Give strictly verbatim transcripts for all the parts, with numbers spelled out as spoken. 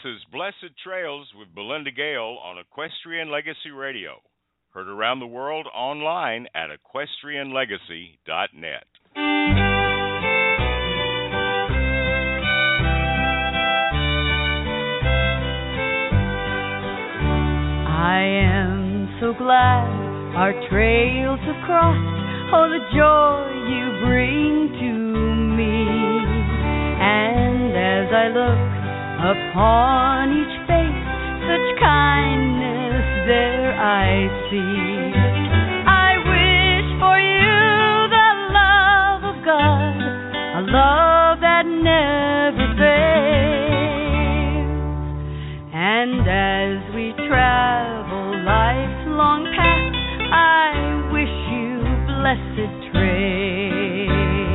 is Blessed Trails with Belinda Gale on Equestrian Legacy Radio. Heard around the world online at equestrian legacy dot net. I am so glad our trails have crossed. Oh, the joy you bring to me. And as I look upon each face, such kindness there I see. I wish for you the love of God, a love that never fails. And as we travel life's long path, I wish you blessed trails.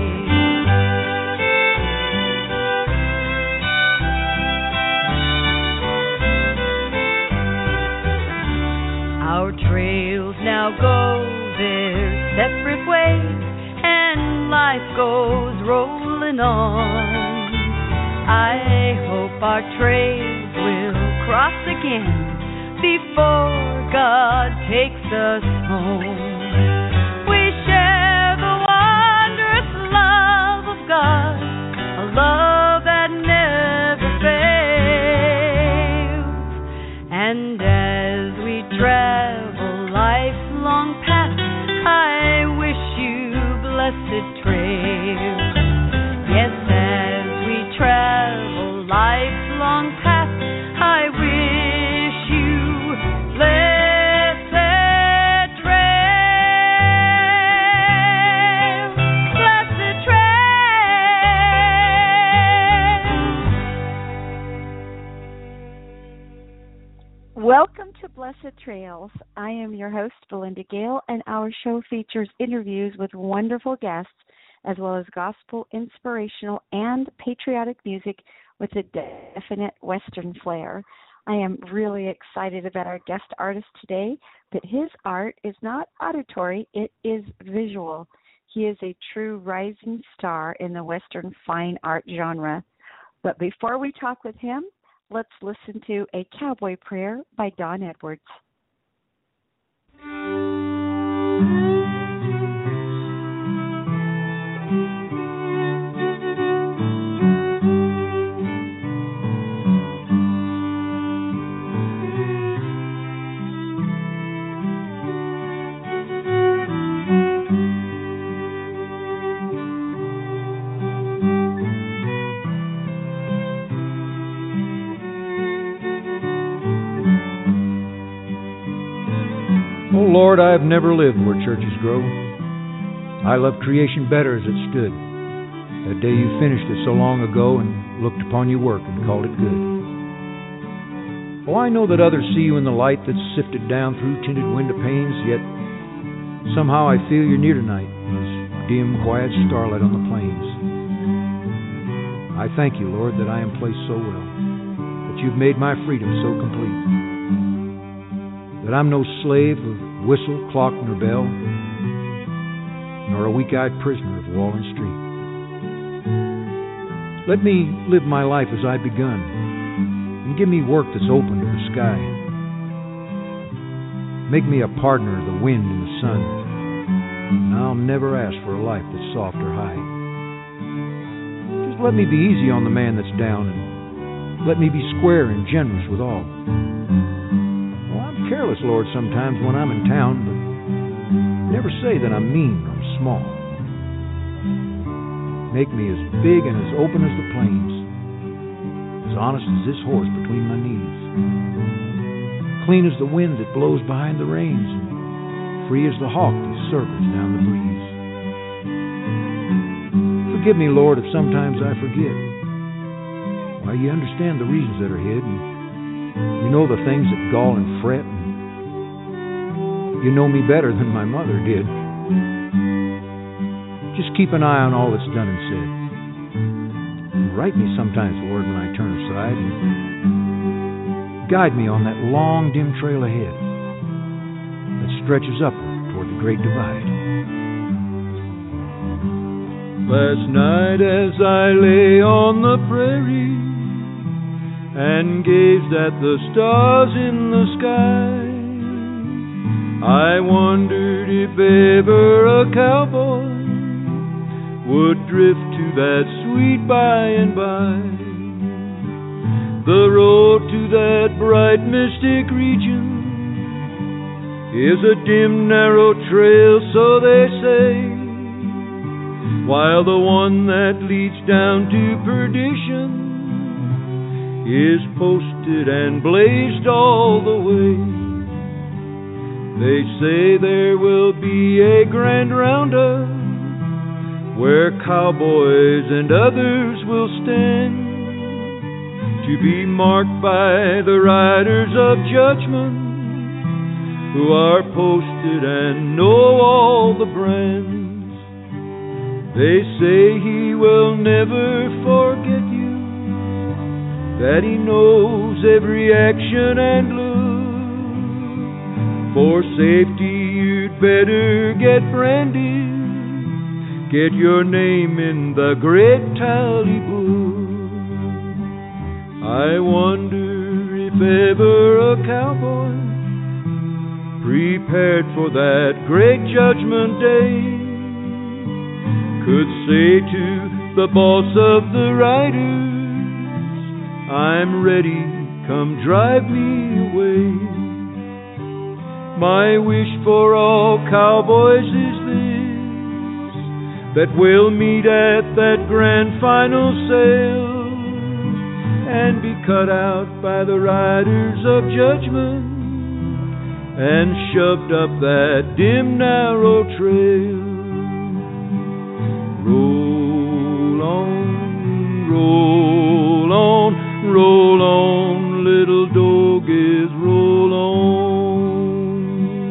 Our trails now go their separate ways, and life goes rolling on. I hope our trails will cross again before God takes us home. We share the wondrous love of God, a love that never fails. And as we travel life's long path, I wish you blessed trails. Yes, as we travel life's long path, I wish you blessed trails. Blessed trails. Welcome to Blessed Trails. I am your host, Belinda Gale, and our show features interviews with wonderful guests, as well as gospel, inspirational, and patriotic music with a definite Western flair. I am really excited about our guest artist today, but his art is not auditory, it is visual. He is a true rising star in the Western fine art genre. But before we talk with him, let's listen to A Cowboy Prayer by Don Edwards. Oh Lord, I have never lived where churches grow. I love creation better as it stood. That day you finished it so long ago and looked upon your work and called it good. Oh, I know that others see you in the light that's sifted down through tinted window panes, yet somehow I feel you're near tonight, this dim, quiet starlight on the plains. I thank you, Lord, that I am placed so well, that you've made my freedom so complete, that I'm no slave of whistle, clock, nor bell, nor a weak-eyed prisoner of wall and street. Let me live my life as I've begun, and give me work that's open to the sky. Make me a partner of the wind and the sun, and I'll never ask for a life that's soft or high. Just let me be easy on the man that's down, and let me be square and generous with all. Careless, Lord, sometimes when I'm in town, but never say that I'm mean or small. Make me as big and as open as the plains, as honest as this horse between my knees, clean as the wind that blows behind the reins, and free as the hawk that circles down the breeze. Forgive me, Lord, if sometimes I forget. Why, you understand the reasons that are hid, and you know the things that gall and fret, and you know me better than my mother did. Just keep an eye on all that's done and said. And write me sometimes, Lord, when I turn aside, and guide me on that long, dim trail ahead that stretches upward toward the great divide. Last night as I lay on the prairie and gazed at the stars in the sky. I wondered if ever a cowboy would drift to that sweet by and by. The road to that bright mystic region is a dim narrow trail, so they say, while the one that leads down to perdition is posted and blazed all the way. They say there will be a grand roundup where cowboys and others will stand to be marked by the riders of judgment who are posted and know all the brands. They say he will never forget you, that he knows every action and look. For safety you'd better get branded, get your name in the great tally book. I wonder if ever a cowboy, prepared for that great judgment day, could say to the boss of the riders, I'm ready, come drive me away. My wish for all cowboys is this, that we'll meet at that grand final sale and be cut out by the riders of judgment and shoved up that dim narrow trail. Roll on, roll on, roll on, little doggies, roll on.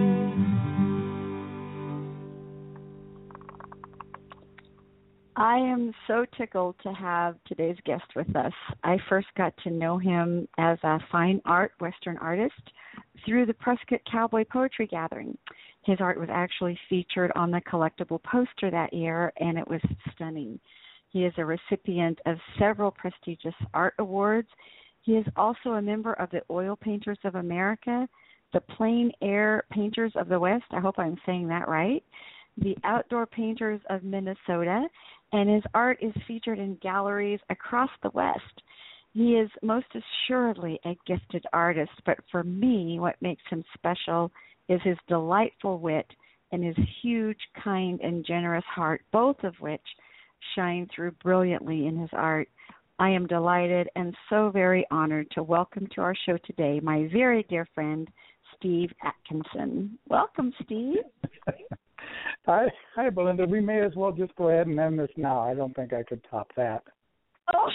I am so tickled to have today's guest with us. I first got to know him as a fine art Western artist through the Prescott Cowboy Poetry Gathering. His art was actually featured on the collectible poster that year, and it was stunning. He is a recipient of several prestigious art awards. He is also a member of the Oil Painters of America, the Plein Air Painters of the West, I hope I'm saying that right, the Outdoor Painters of Minnesota, and his art is featured in galleries across the West. He is most assuredly a gifted artist, but for me, what makes him special is his delightful wit and his huge, kind, and generous heart, both of which shine through brilliantly in his art. I am delighted and so very honored to welcome to our show today my very dear friend, Steve Atkinson. Welcome, Steve. Hi, hi, Belinda. We may as well just go ahead and end this now. I don't think I could top that. Oh.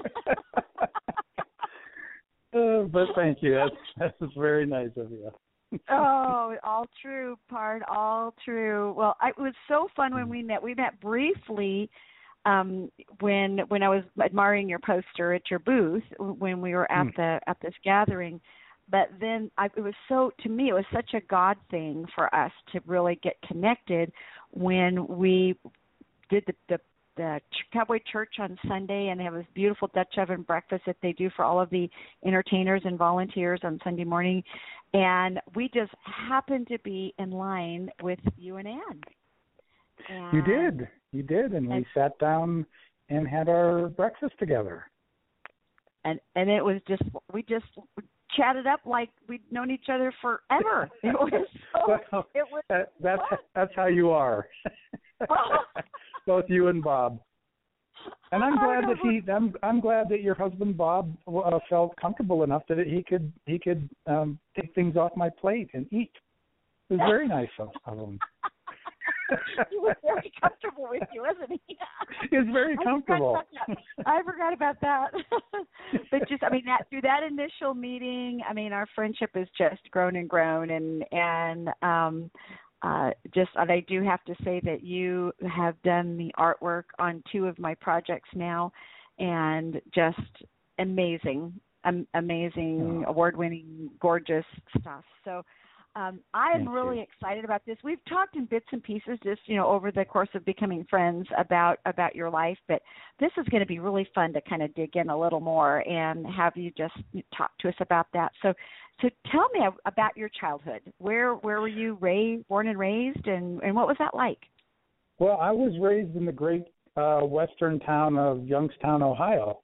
uh, but thank you. That's, that's very nice of you. Oh, all true, Pard, all true. Well, I, it was so fun when we met. We met briefly um, when when I was admiring your poster at your booth when we were at mm. the at this gathering. But then I, it was so, to me, it was such a God thing for us to really get connected when we did the, the the Cowboy Church on Sunday, and they have this beautiful Dutch oven breakfast that they do for all of the entertainers and volunteers on Sunday morning. And we just happened to be in line with you and Ann. And, you did. You did. And, and we sat down and had our breakfast together. And and it was just, we just chatted up like we'd known each other forever. It was so, well, it was that, that's, fun. That's how you are. Both you and Bob. And I'm glad that he. I'm. I'm glad that your husband Bob uh, felt comfortable enough that he could. He could um, take things off my plate and eat. It was very nice of, of him. He was very comfortable with you, wasn't he? He was very comfortable. I forgot about that. But just, I mean, that through that initial meeting, I mean, our friendship has just grown and grown, and and um, uh, just, and I do have to say that you have done the artwork on two of my projects now, and just amazing, um, amazing, oh. award-winning, gorgeous stuff. So Um, I am Thank really you. excited about this. We've talked in bits and pieces, just you know, over the course of becoming friends about about your life. But this is going to be really fun to kind of dig in a little more and have you just talk to us about that. So, so tell me about your childhood. Where where were you raised, born and raised, and and what was that like? Well, I was raised in the great uh, western town of Youngstown, Ohio.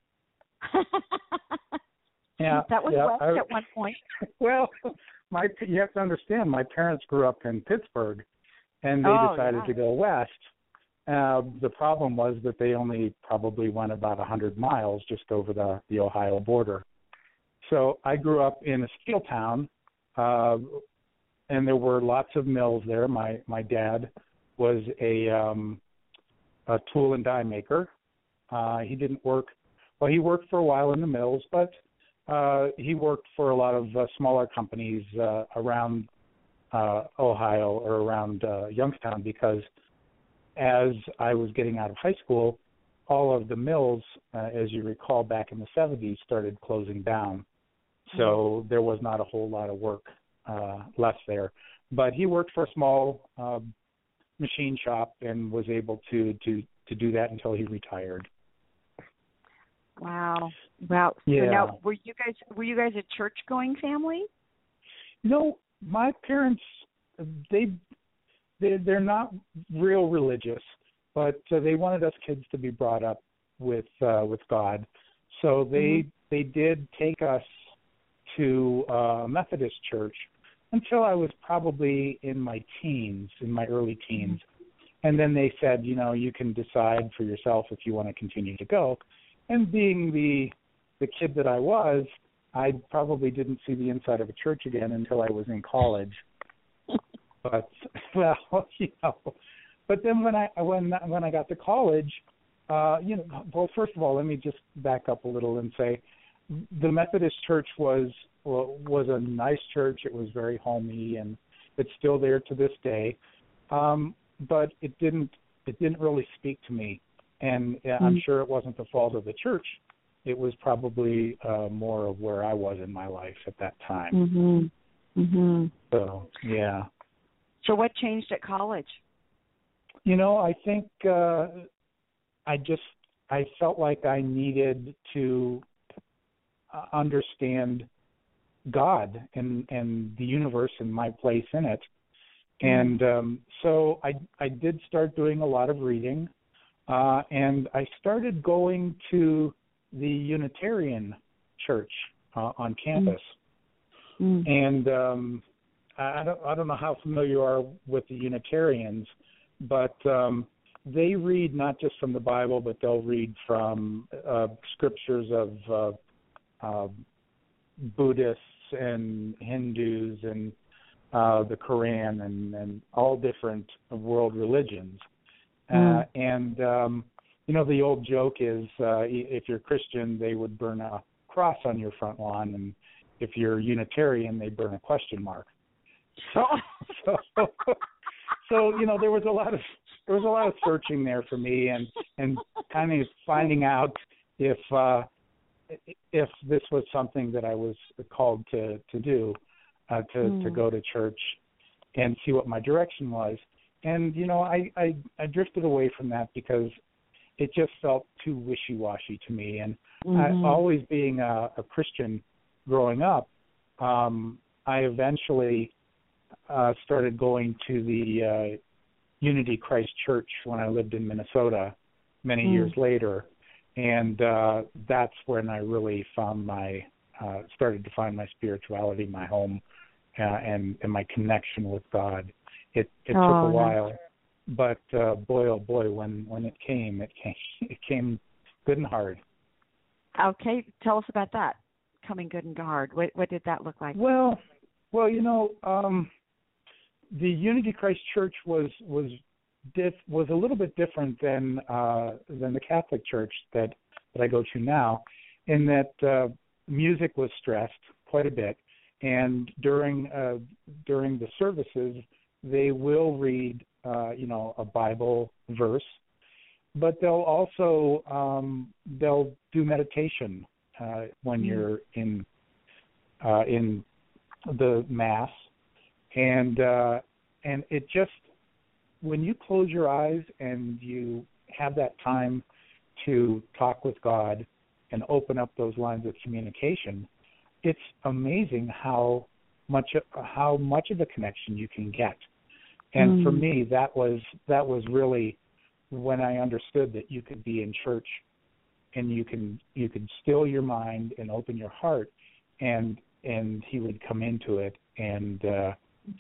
Yeah, that was yeah, west I, at one point. Well, my you have to understand, my parents grew up in Pittsburgh, and they oh, decided yeah. to go west. Uh, the problem was that they only probably went about one hundred miles just over the, the Ohio border. So I grew up in a steel town, uh, and there were lots of mills there. My my dad was a, um, a tool and die maker. Uh, he didn't work, well, he worked for a while in the mills, but uh, he worked for a lot of uh, smaller companies uh, around uh, Ohio or around uh, Youngstown, because as I was getting out of high school, all of the mills, uh, as you recall, back in the seventies, started closing down. So there was not a whole lot of work uh, left there. But he worked for a small uh, machine shop and was able to, to, to do that until he retired. Wow. Wow. Yeah. So now, were you guys were you guys a church-going family? No, my parents, they they they're not real religious, but uh, they wanted us kids to be brought up with uh, with God. So they mm-hmm. they did take us to a Methodist church until I was probably in my teens, in my early teens. And then they said, you know, you can decide for yourself if you want to continue to go. And being the the kid that I was, I probably didn't see the inside of a church again until I was in college. But well, you know, but then when I when when I got to college, uh, you know, well, first of all, let me just back up a little and say, the Methodist Church was well, was a nice church. It was very homey, and it's still there to this day. Um, but it didn't it didn't really speak to me, and mm-hmm. I'm sure it wasn't the fault of the church. It was probably uh, more of where I was in my life at that time. Mm-hmm. Mm-hmm. So yeah. So what changed at college? You know, I think uh, I just I felt like I needed to understand God and, and the universe and my place in it. And um, so I, I did start doing a lot of reading, uh, and I started going to the Unitarian Church uh, on campus. Mm. And um, I, don't, I don't know how familiar you are with the Unitarians, but um, they read not just from the Bible, but they'll read from uh, scriptures of uh, Uh, Buddhists and Hindus and uh, the Quran and, and all different world religions. Mm. Uh, and, um, you know, the old joke is uh, if you're Christian, they would burn a cross on your front lawn. And if you're Unitarian, they burn a question mark. So, so, so, you know, there was a lot of there was a lot of searching there for me and, and kind of finding out if uh, if this was something that I was called to, to do, uh, to, mm. to go to church and see what my direction was. And, you know, I, I, I drifted away from that because it just felt too wishy-washy to me. And mm-hmm. I, always being a, a Christian growing up, um, I eventually uh, started going to the uh, Unity Christ Church when I lived in Minnesota many mm. years later. And uh, that's when I really found my, uh, started to find my spirituality, my home, uh, and, and my connection with God. It, it oh, took a while, but uh, boy, oh boy, when, when it came, it came, it came good and hard. Okay, tell us about that, coming good and hard. What, what did that look like? Well, well, you know, um, the Unity Christ Church was was. Diff, was a little bit different than uh, than the Catholic Church that, that I go to now, in that uh, music was stressed quite a bit, and during uh, during the services they will read uh, you know a Bible verse, but they'll also um, they'll do meditation uh, when mm. you're in uh, in the Mass. And uh, and it just, when you close your eyes and you have that time to talk with God and open up those lines of communication, it's amazing how much how much of a connection you can get. And mm. for me, that was that was really when I understood that you could be in church and you can you could still your mind and open your heart, and and He would come into it and uh,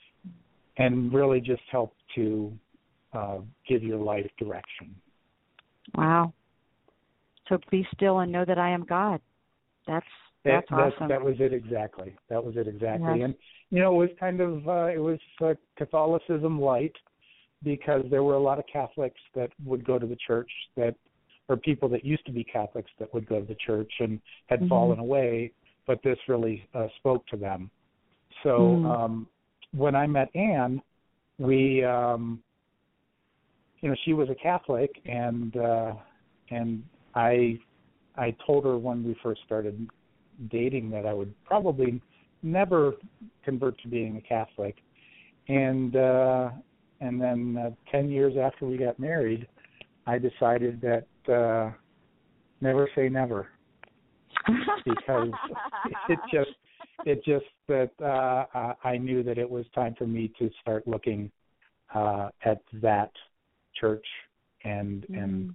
and really just help to uh, give your life direction. Wow. So be still and know that I am God. That's that's that, awesome. That, that was it exactly. That was it exactly. Yes. And you know, it was kind of uh, it was uh, Catholicism light, because there were a lot of Catholics that would go to the church, that or people that used to be Catholics that would go to the church and had mm-hmm. fallen away, but this really uh, spoke to them. So mm. um, when I met Anne, we um, you know, she was a Catholic, and uh, and I I told her when we first started dating that I would probably never convert to being a Catholic, and uh, and then uh, ten years after we got married, I decided that uh, never say never, because it just it just that uh, I knew that it was time for me to start looking uh, at that church, and mm. and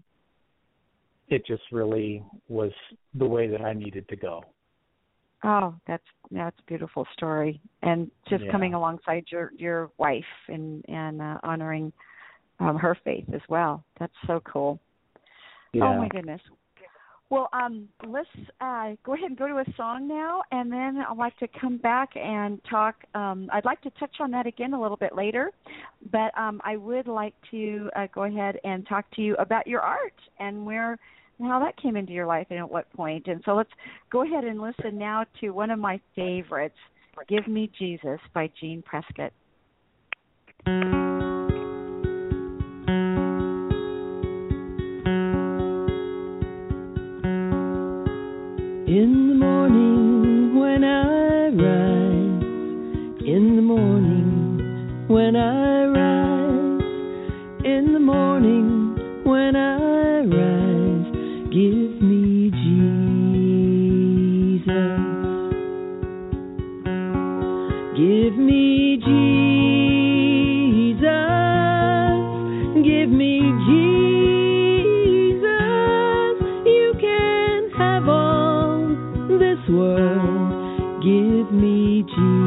it just really was the way that I needed to go. Oh, that's that's a beautiful story, and just yeah. coming alongside your, your wife and and uh, honoring um, her faith as well. That's so cool. Yeah. Oh my goodness. Well, um, let's uh, go ahead and go to a song now, and then I'd like to come back and talk. Um, I'd like to touch on that again a little bit later, but um, I would like to uh, go ahead and talk to you about your art and where and how that came into your life and at what point. And so let's go ahead and listen now to one of my favorites, "Give Me Jesus" by Gene Prescott. In the morning when I rise, in the morning when I rise, in the morning when I rise, give me Jesus. Give me Jesus. Give me Jesus. You can have all this world, give me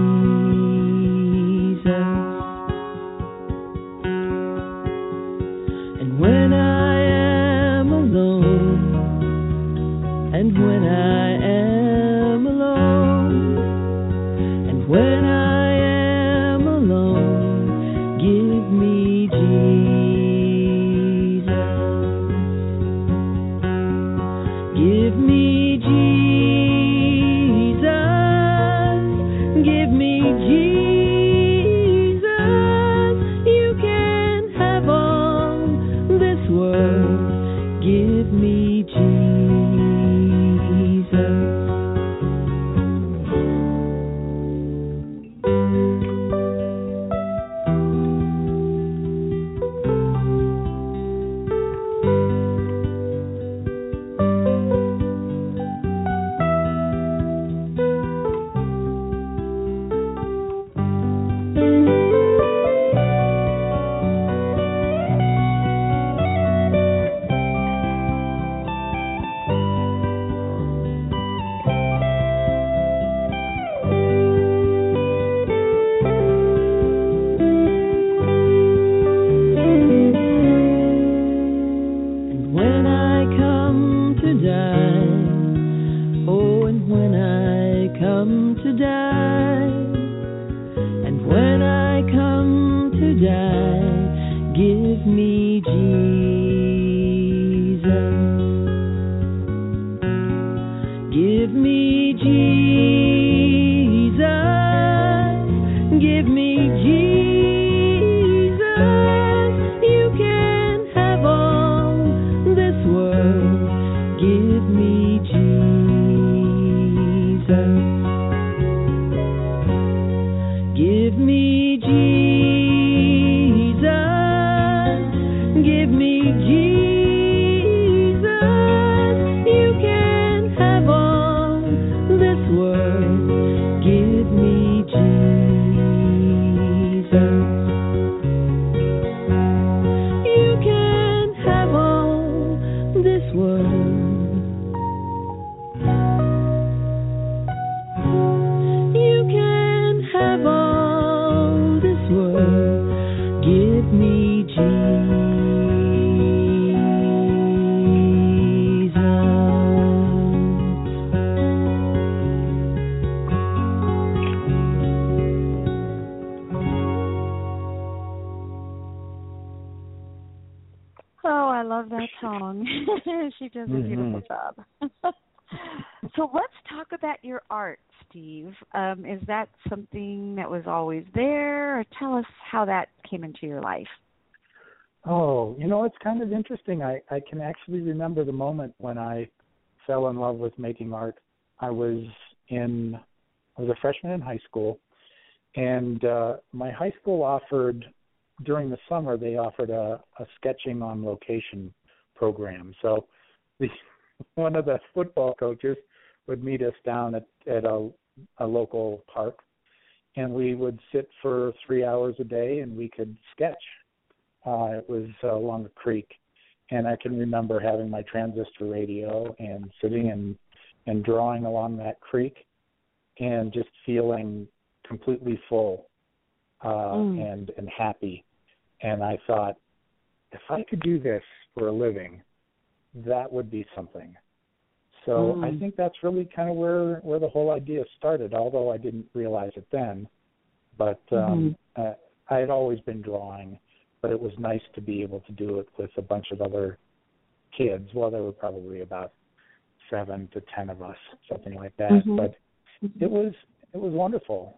Jesus. And when I am alone, and when I am alone, and when I am alone, give me Jesus. Give me Jesus. Give me Jesus. You can have all this world. Give me Jesus. Emma Tong. She does a mm-hmm. beautiful job. So let's talk about your art, Steve. Um, is that something that was always there, or tell us how that came into your life? Oh, you know, it's kind of interesting. I, I can actually remember the moment when I fell in love with making art. I was in, I was a freshman in high school, and uh, my high school offered, during the summer, they offered a, a sketching on location program. So the, one of the football coaches would meet us down at, at a, a local park, and we would sit for three hours a day, and we could sketch. Uh, it was uh, along a creek, and I can remember having my transistor radio and sitting and, and drawing along that creek and just feeling completely full uh, mm. and, and happy. And I thought, if I could do this for a living, that would be something. So mm. I think that's really kind of where, where the whole idea started, although I didn't realize it then. But um, mm-hmm. uh, I had always been drawing. But it was nice to be able to do it with a bunch of other kids. Well, there were probably about seven to ten of us, something like that. Mm-hmm. But it was it was wonderful.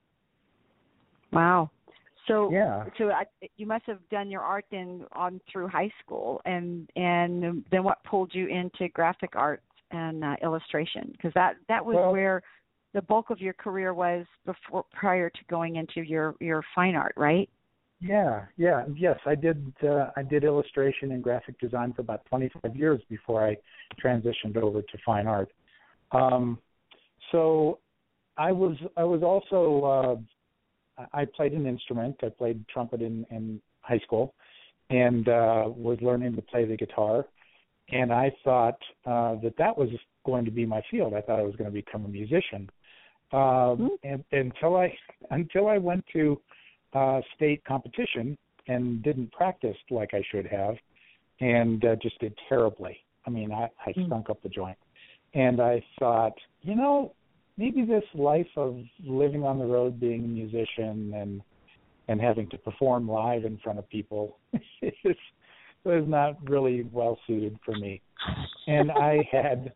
Wow. So yeah. So I, you must have done your art then on through high school, and and then what pulled you into graphic arts and uh, illustration? Because that that was well, where the bulk of your career was before prior to going into your, your fine art, right? Yeah, yeah, yes. I did. Uh, I did illustration and graphic design for about twenty-five years before I transitioned over to fine art. Um, so I was. I was also. Uh, I played an instrument. I played trumpet in, in high school, and uh, was learning to play the guitar. And I thought uh, that that was going to be my field. I thought I was going to become a musician. Um, mm-hmm. and, until I until I went to Uh, state competition and didn't practice like I should have, and uh, just did terribly. I mean, I, I stunk mm. up the joint. And I thought, you know, maybe this life of living on the road, being a musician, and and having to perform live in front of people is, was not really well suited for me. And I had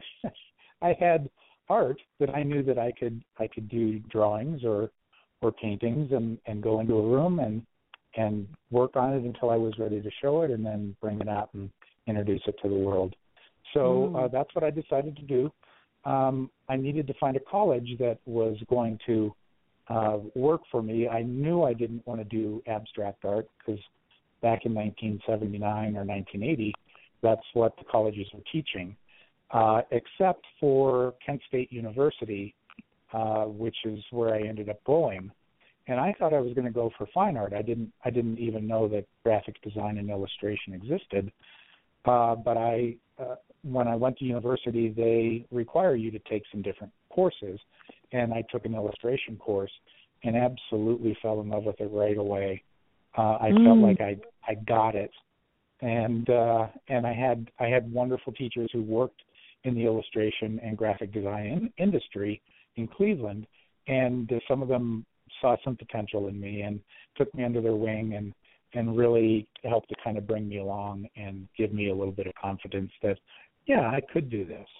I had art that I knew that I could I could do drawings or or paintings and, and go into a room and and work on it until I was ready to show it and then bring it out and introduce it to the world. So mm. uh, that's what I decided to do. Um, I needed to find a college that was going to uh, work for me. I knew I didn't want to do abstract art because back in nineteen seventy-nine or nineteen eighty, that's what the colleges were teaching, uh, except for Kent State University, Uh, which is where I ended up going, and I thought I was going to go for fine art. I didn't. I didn't even know that graphic design and illustration existed. Uh, but I, uh, when I went to university, they require you to take some different courses, and I took an illustration course, and absolutely fell in love with it right away. Uh, I mm. felt like I I got it, and uh, and I had I had wonderful teachers who worked in the illustration and graphic design in- industry. in Cleveland, and uh, some of them saw some potential in me and took me under their wing and, and really helped to kind of bring me along and give me a little bit of confidence that, yeah, I could do this.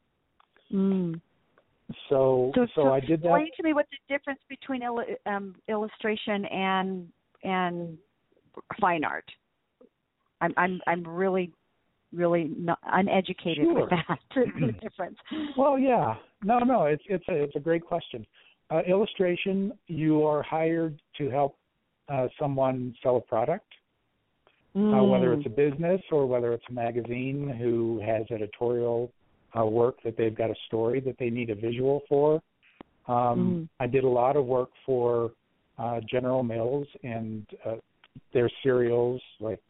Mm. So, so, so, so I did that. Explain to me what the difference between il- um, illustration and and fine art. I'm I'm I'm really really not uneducated sure. with that. The difference. Well, yeah, no, no, it's it's a it's a great question. Uh, illustration, you are hired to help uh, someone sell a product, mm. uh, whether it's a business or whether it's a magazine who has editorial uh, work that they've got a story that they need a visual for. Um, mm. I did a lot of work for uh, General Mills and uh, their cereals like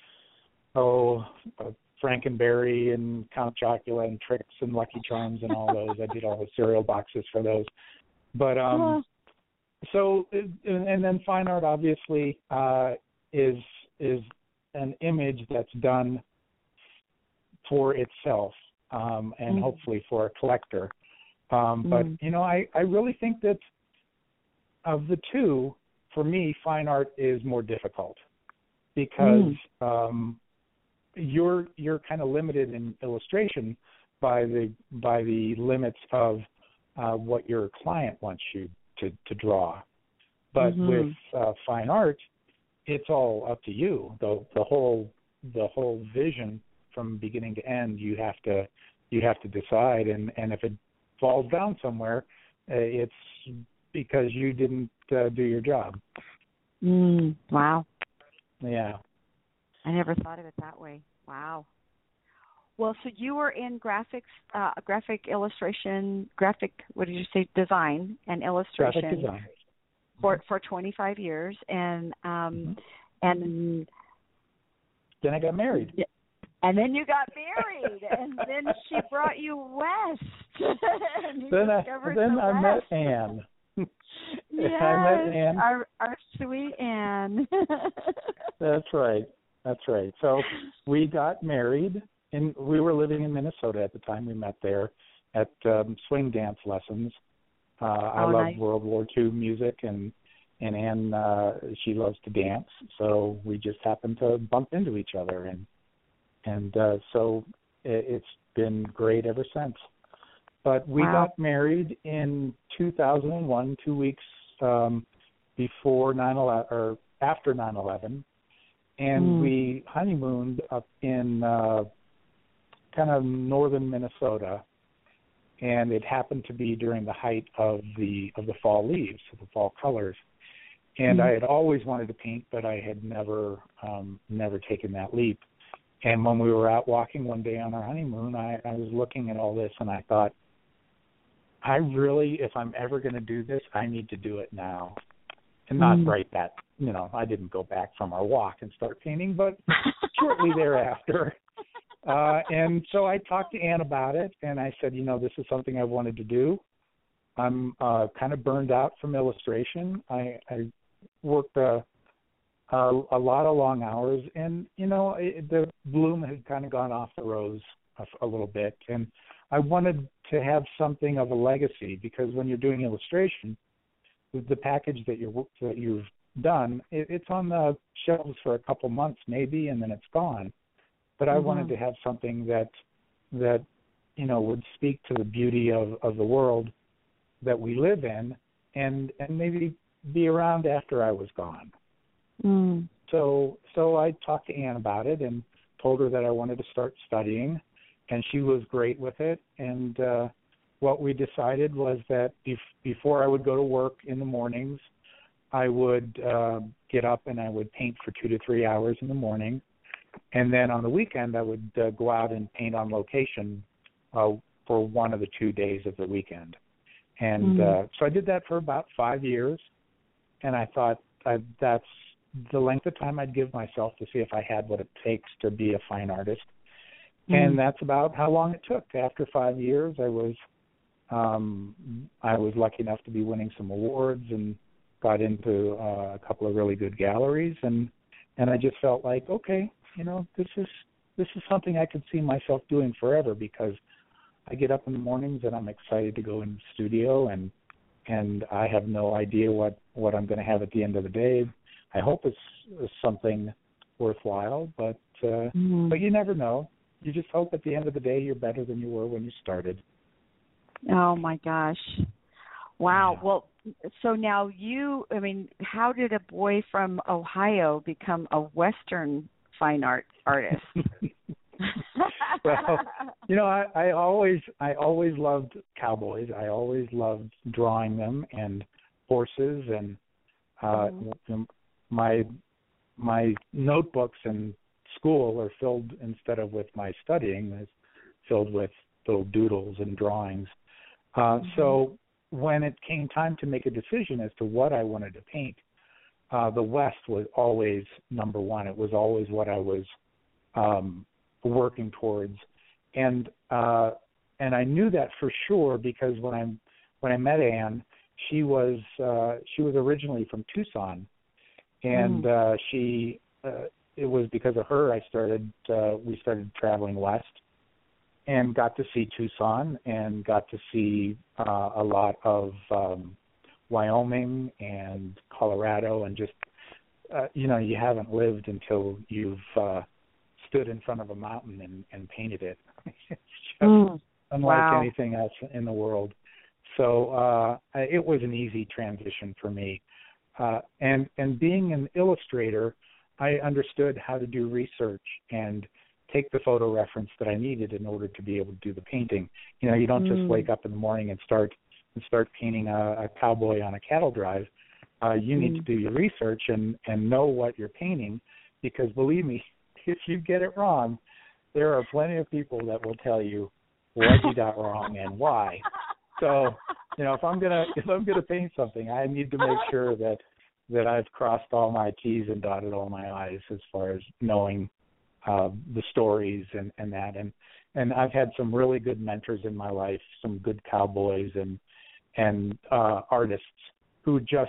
oh. Uh, Frankenberry and Count Chocula and Trix and Lucky Charms and all those. I did all the cereal boxes for those. But um, yeah. so and then fine art obviously uh, is is an image that's done for itself um, and mm. hopefully for a collector. Um, mm. But you know, I, I really think that of the two, for me, fine art is more difficult because. Mm. Um, you're you're kind of limited in illustration by the by the limits of uh, what your client wants you to, to draw. But mm-hmm. with uh, fine art, it's all up to you. The the whole the whole vision from beginning to end, you have to you have to decide. And, and if it falls down somewhere, uh, it's because you didn't uh, do your job. Mm, wow. Yeah. I never thought of it that way. Wow. Well, so you were in graphics, uh, graphic illustration, graphic, what did you say, design and illustration graphic design. for for twenty-five years, and um, mm-hmm. and then I got married. And then you got married, and then she brought you west. and then I then the I west. met Anne. Yes, I met Anne. Our our sweet Anne. That's right. That's right. So we got married, and we were living in Minnesota at the time. We met there at um, swing dance lessons. Uh, I oh, love nice. World War Two music, and and Anne uh, she loves to dance. So we just happened to bump into each other, and and uh, so it, it's been great ever since. But we wow. got married in two thousand one, two weeks um, before nine eleven or after nine eleven. And mm. we honeymooned up in uh, kind of northern Minnesota, and it happened to be during the height of the of the fall leaves, of the fall colors. And mm. I had always wanted to paint, but I had never um, never taken that leap. And when we were out walking one day on our honeymoon, I, I was looking at all this, and I thought, I really, if I'm ever going to do this, I need to do it now. And not mm. right that, you know, I didn't go back from our walk and start painting, but shortly thereafter. Uh, and so I talked to Anne about it, and I said, you know, this is something I wanted to do. I'm uh, kind of burned out from illustration. I, I worked a, a, a lot of long hours, and, you know, it, the bloom had kind of gone off the rose a, a little bit. And I wanted to have something of a legacy, because when you're doing illustration, the package that you're that you've done, it, it's on the shelves for a couple months maybe, and then it's gone. But I mm-hmm. wanted to have something that that you know would speak to the beauty of, of the world that we live in, and and maybe be around after I was gone. Mm. So so I talked to Anne about it and told her that I wanted to start studying, and she was great with it. And uh, what we decided was that bef- before I would go to work in the mornings, I would uh, get up and I would paint for two to three hours in the morning. And then on the weekend, I would uh, go out and paint on location uh, for one of the two days of the weekend. And mm-hmm. uh, so I did that for about five years. And I thought I, that's the length of time I'd give myself to see if I had what it takes to be a fine artist. Mm-hmm. And that's about how long it took. After five years, I was Um, I was lucky enough to be winning some awards and got into uh, a couple of really good galleries, and, and I just felt like, okay, you know, this is this is something I could see myself doing forever, because I get up in the mornings and I'm excited to go in the studio, and and I have no idea what, what I'm going to have at the end of the day. I hope it's, it's something worthwhile, but uh, mm-hmm. but you never know. You just hope at the end of the day you're better than you were when you started. Oh, my gosh. Wow. Well, so now you, I mean, how did a boy from Ohio become a Western fine art artist? Well, you know, I, I always I always loved cowboys. I always loved drawing them, and horses, and uh, mm-hmm. my my notebooks in school are filled, instead of with my studying, is filled with little doodles and drawings. Uh, mm-hmm. So when it came time to make a decision as to what I wanted to paint, uh, the West was always number one. It was always what I was um, working towards, and uh, and I knew that for sure, because when I when I met Anne, she was uh, she was originally from Tucson, and mm. uh, she uh, it was because of her I started uh, we started traveling west. And got to see Tucson, and got to see uh, a lot of um, Wyoming and Colorado, and just, uh, you know, you haven't lived until you've uh, stood in front of a mountain and, and painted it. It's just mm. unlike wow. anything else in the world. So uh, it was an easy transition for me. Uh, and, and being an illustrator, I understood how to do research and take the photo reference that I needed in order to be able to do the painting. You know, you don't mm. just wake up in the morning and start and start painting a, a cowboy on a cattle drive. Uh, you mm. need to do your research and, and know what you're painting, because believe me, if you get it wrong, there are plenty of people that will tell you what you got wrong and why. So, you know, if I'm gonna if I'm gonna paint something, I need to make sure that that I've crossed all my T's and dotted all my I's as far as knowing uh, the stories and, and that. And and I've had some really good mentors in my life, some good cowboys and and uh, artists who just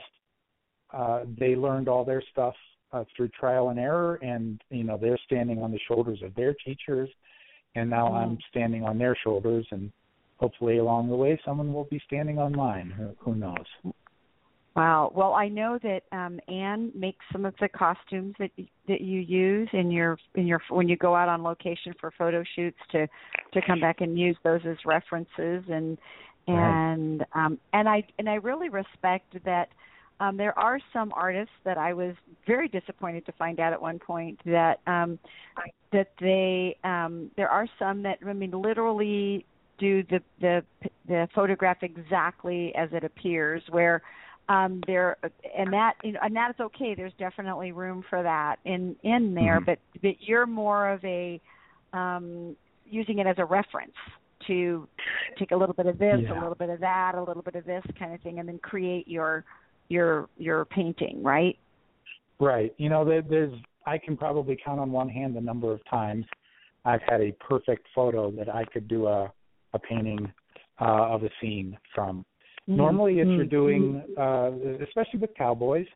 uh, they learned all their stuff uh, through trial and error, and you know they're standing on the shoulders of their teachers, and now mm. I'm standing on their shoulders, and hopefully along the way someone will be standing on mine. Who, who knows? Wow. Well, I know that um, Anne makes some of the costumes that that you use in your in your when you go out on location for photo shoots to, to come back and use those as references, and and right. um, and I and I really respect that. Um, there are some artists that I was very disappointed to find out at one point that um, that they um, there are some that I mean literally do the the the photograph exactly as it appears, where Um, there and that you know, and that is okay. There's definitely room for that in in there, mm-hmm. but but you're more of a um, using it as a reference to take a little bit of this, yeah. a little bit of that, a little bit of this kind of thing, and then create your your your painting, right? Right. You know, there, there's I can probably count on one hand the number of times I've had a perfect photo that I could do a a painting uh, of a scene from. Mm-hmm. Normally, if you're doing, uh, especially with cowboys,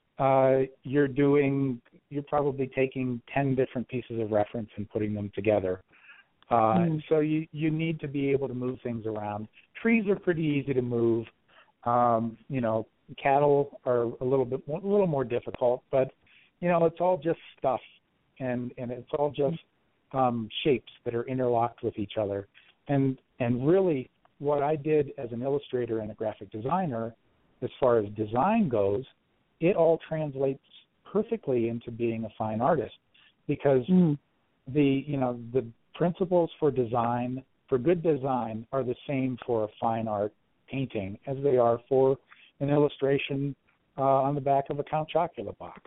uh, you're doing, you're probably taking ten different pieces of reference and putting them together. Uh, mm-hmm. So you, you need to be able to move things around. Trees are pretty easy to move. Um, you know, cattle are a little bit, a little more difficult. But you know, it's all just stuff, and and it's all just um, shapes that are interlocked with each other, and and really. What I did as an illustrator and a graphic designer, as far as design goes, it all translates perfectly into being a fine artist, because mm. the you know the principles for design, for good design, are the same for a fine art painting as they are for an illustration uh, on the back of a Count Chocula box.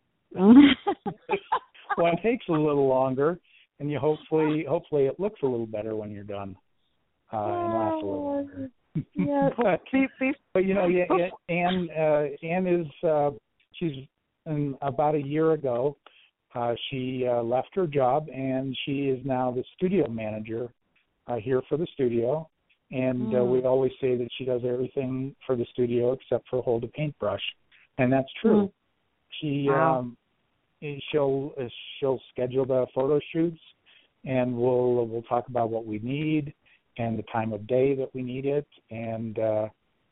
One takes a little longer, and you hopefully hopefully it looks a little better when you're done. Uh, and lasts a little longer. Yeah. but, but you know, yeah, yeah, Anne, uh, Anne is uh, she's um, about a year ago. Uh, she uh, left her job, and she is now the studio manager uh, here for the studio. And mm. uh, we always say that she does everything for the studio except for hold a paintbrush, and that's true. Mm. She wow. um, she'll she'll schedule the photo shoots, and we'll we'll talk about what we need, and the time of day that we need it, and uh,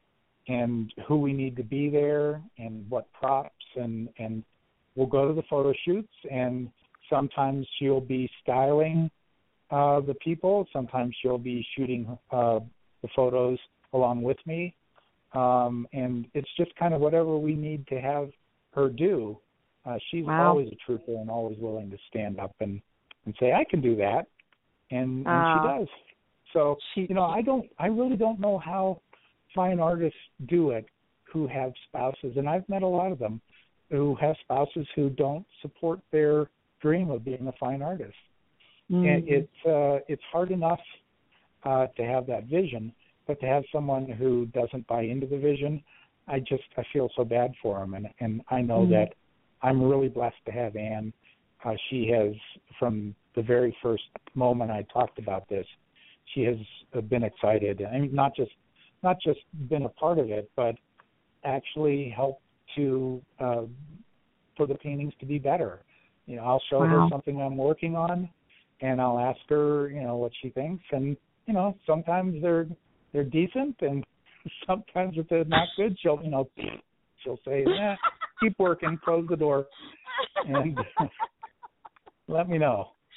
and who we need to be there, and what props, and, and we'll go to the photo shoots, and sometimes she'll be styling uh, the people, sometimes she'll be shooting uh, the photos along with me, um, and it's just kind of whatever we need to have her do. Uh, she's wow. always a trooper and always willing to stand up and, and say, I can do that, and, and uh. she does. So, you know, I don't, I really don't know how fine artists do it who have spouses, and I've met a lot of them who have spouses who don't support their dream of being a fine artist. Mm-hmm. And it's, uh, it's hard enough uh, to have that vision, but to have someone who doesn't buy into the vision, I just, I feel so bad for them. And, and I know mm-hmm. that I'm really blessed to have Anne. Uh, she has, from the very first moment I talked about this, she has been excited, I mean, not just not just been a part of it, but actually helped to uh, for the paintings to be better. You know, I'll show wow. her something I'm working on, and I'll ask her, you know, what she thinks, and you know, sometimes they're they're decent, and sometimes if they're not good, she'll you know she'll say, "Nah, keep working, close the door, and let me know."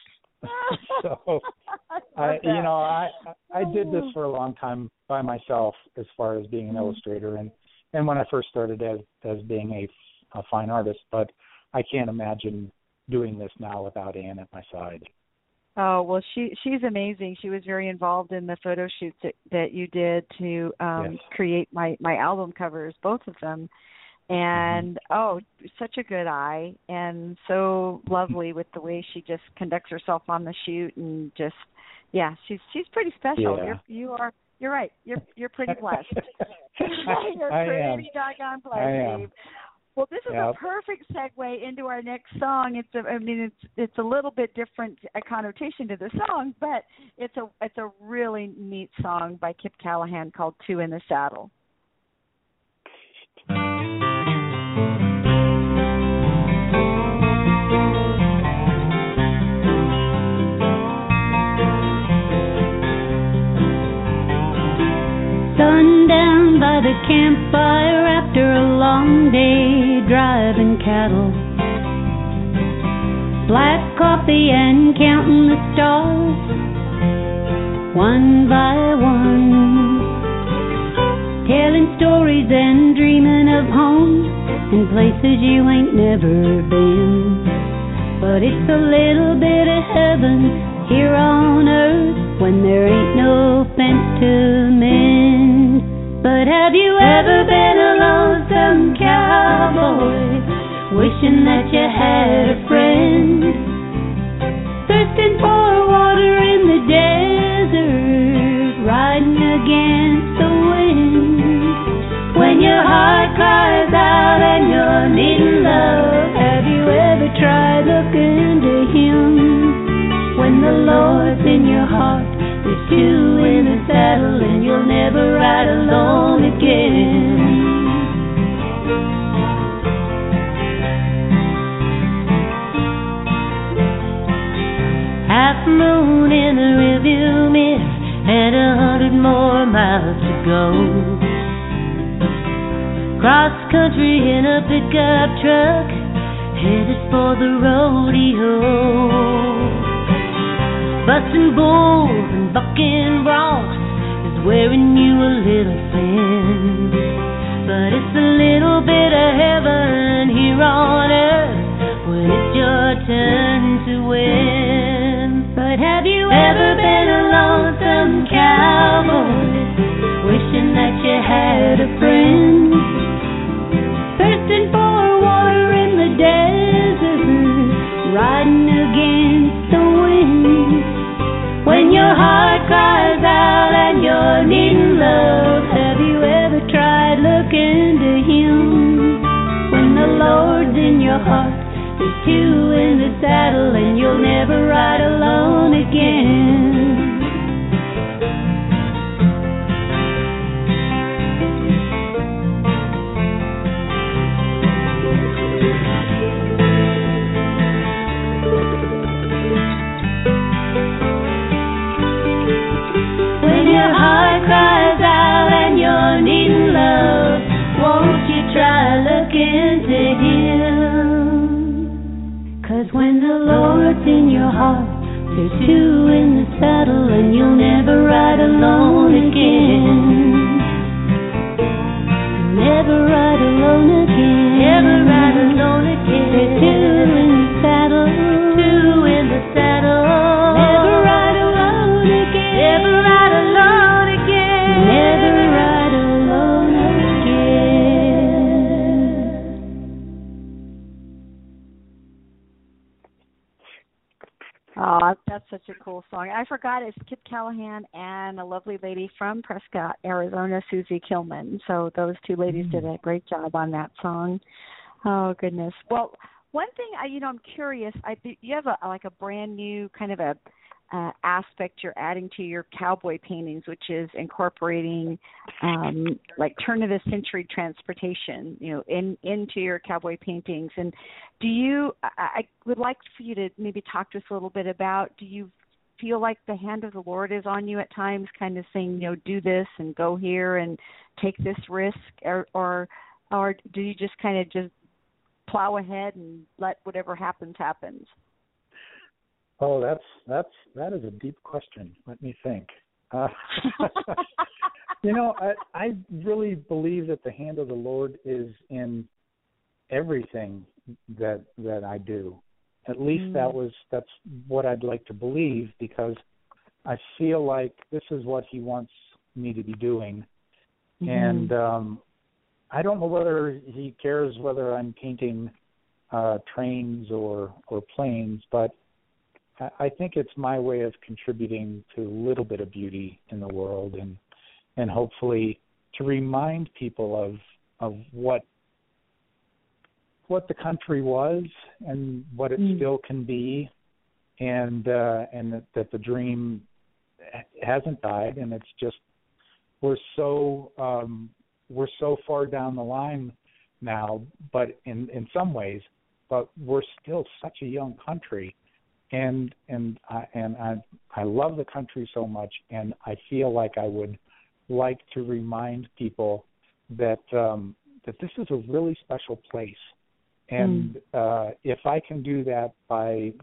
so, I, you know, I I did this for a long time by myself as far as being an mm-hmm. illustrator, and, and when I first started as as being a, a fine artist, but I can't imagine doing this now without Anne at my side. Oh, well, she she's amazing. She was very involved in the photo shoots that, that you did to um, yes. create my, my album covers, both of them. And, mm-hmm. oh, such a good eye and so lovely with the way she just conducts herself on the shoot and just, yeah, she's she's pretty special. Yeah. You're, you are, you're right. You're you're pretty blessed. You're I pretty am. doggone blessed, I am. Dave. Well, this is yep. a perfect segue into our next song. It's a, I mean, it's it's a little bit different a connotation to the song, but it's a it's a really neat song by Kip Callahan called "Two in the Saddle." Sundown by the campfire after a long day driving cattle. Black coffee and counting the stars, one by one. Telling stories and dreaming of home and places you ain't never been. But it's a little bit of heaven here on earth when there ain't no fence to mend. But have you ever been a lonesome cowboy, wishing that you had a friend, thirsting for water in the desert, riding against the wind? When your heart cries out and you're needing love, have you ever tried looking to Him? When the Lord's in your heart, there's two in the saddle and you'll never ride alone again. Half moon in the rearview mirror and a hundred more miles to go. Cross country in a pickup truck, headed for the rodeo. Bustin' bulls and bucking broncs is wearing you a little thin. But it's a little bit of heaven here on earth when it's your turn to win. But have you ever been a lonesome cowboy, wishing that you had a friend, thirsting for water in the desert, riding against the wind? When your heart cries out and you're needing love, have you ever tried looking to Him? When the Lord's in your heart, there's two in the saddle and you'll never ride alone again. Cries out and you're needing love, won't you try looking to Him? 'Cause when the Lord's in your heart, there's two in the saddle and you'll never ride alone again. Never ride alone again. Never ride alone again. There's two in the saddle, two in the saddle. Never ride alone again. Never ride alone again. Never ride alone again. Oh, that's such a cool song. I forgot it's Kip Callahan and a lovely lady from Prescott, Arizona, Susie Kilman. So those two ladies mm-hmm. did a great job on that song. Oh, goodness. Well, one thing, I, you know, I'm curious. I you have a like a brand new kind of a Uh, aspect you're adding to your cowboy paintings, which is incorporating um, like turn of the century transportation, you know, in into your cowboy paintings. And do you? I, I would like for you to maybe talk to us a little bit about. Do you feel like the hand of the Lord is on you at times, kind of saying, you know, do this and go here and take this risk, or or, or do you just kind of just plow ahead and let whatever happens happens? Oh, that's that's that is a deep question. Let me think. Uh, you know, I I really believe that the hand of the Lord is in everything that that I do. At least mm. that was that's what I'd like to believe, because I feel like this is what He wants me to be doing. Mm-hmm. And um, I don't know whether He cares whether I'm painting uh, trains or or planes, but I think it's my way of contributing to a little bit of beauty in the world, and and hopefully to remind people of of what what the country was and what it mm. still can be, and uh, and that, that the dream hasn't died, and it's just we're so um, we're so far down the line now, but in in some ways, but we're still such a young country. And and I and I I love the country so much, and I feel like I would like to remind people that um, that this is a really special place, and mm. uh, if I can do that by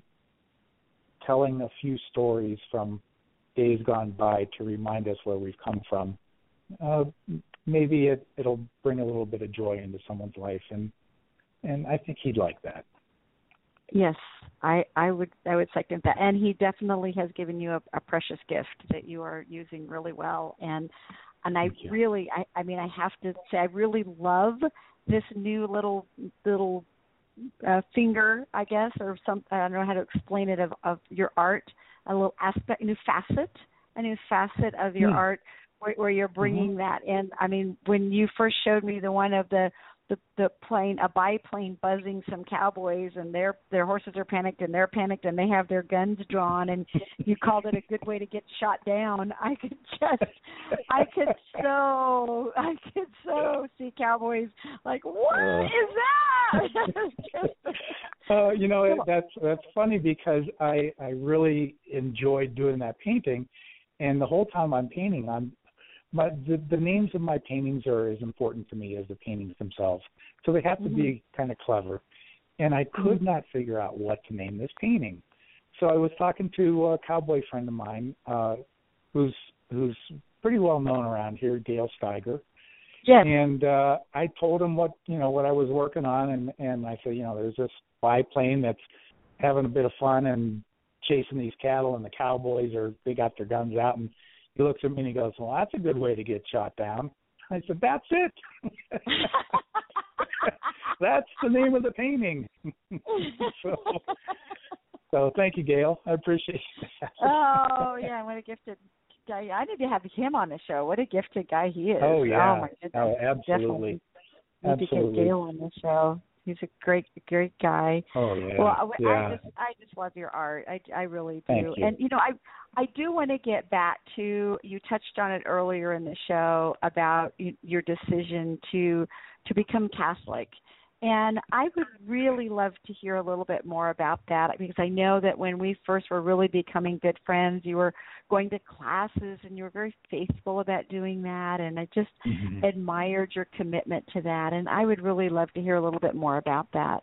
telling a few stories from days gone by to remind us where we've come from, uh, maybe it it'll bring a little bit of joy into someone's life, and and I think he'd like that. Yes, I, I would I would second that. And He definitely has given you a, a precious gift that you are using really well. And and I really, I, I mean, I have to say, I really love this new little little uh, finger, I guess, or some, I don't know how to explain it, of, of your art, a little aspect, a new facet, a new facet of your mm. art where, where you're bringing mm-hmm. that in. I mean, when you first showed me the one of the The, the plane, a biplane buzzing some cowboys, and their their horses are panicked, and they're panicked, and they have their guns drawn, and you called it a good way to get shot down. I could just, I could so, I could so see cowboys like, what uh, is that? just, uh, you know, that's that's funny, because I I really enjoyed doing that painting, and the whole time I'm painting, I'm My, the, the names of my paintings are as important to me as the paintings themselves. So they have to mm-hmm. be kind of clever. And I could mm-hmm. not figure out what to name this painting. So I was talking to a cowboy friend of mine uh, who's who's pretty well known around here, Dale Steiger. Yes. And uh, I told him what, you know, what I was working on. And, and I said, you know, there's this biplane that's having a bit of fun and chasing these cattle, and the cowboys are, they got their guns out, and he looks at me and he goes, well, that's a good way to get shot down. I said, that's it. That's the name of the painting. so, so thank you, Gail. I appreciate it. Oh, yeah, what a gifted guy. I need to have him on the show. What a gifted guy he is. Oh, yeah. Oh, my goodness. Oh, absolutely. Definitely need absolutely. to get Gail on the show. He's a great, great guy. Oh yeah. Well, I, yeah. I just, I just love your art. I, I really do. Thank you. And you know, I, I do want to get back to, you touched on it earlier in the show about your decision to, to become Catholic. And I would really love to hear a little bit more about that, because I know that when we first were really becoming good friends, you were going to classes and you were very faithful about doing that. And I just mm-hmm. admired your commitment to that. And I would really love to hear a little bit more about that.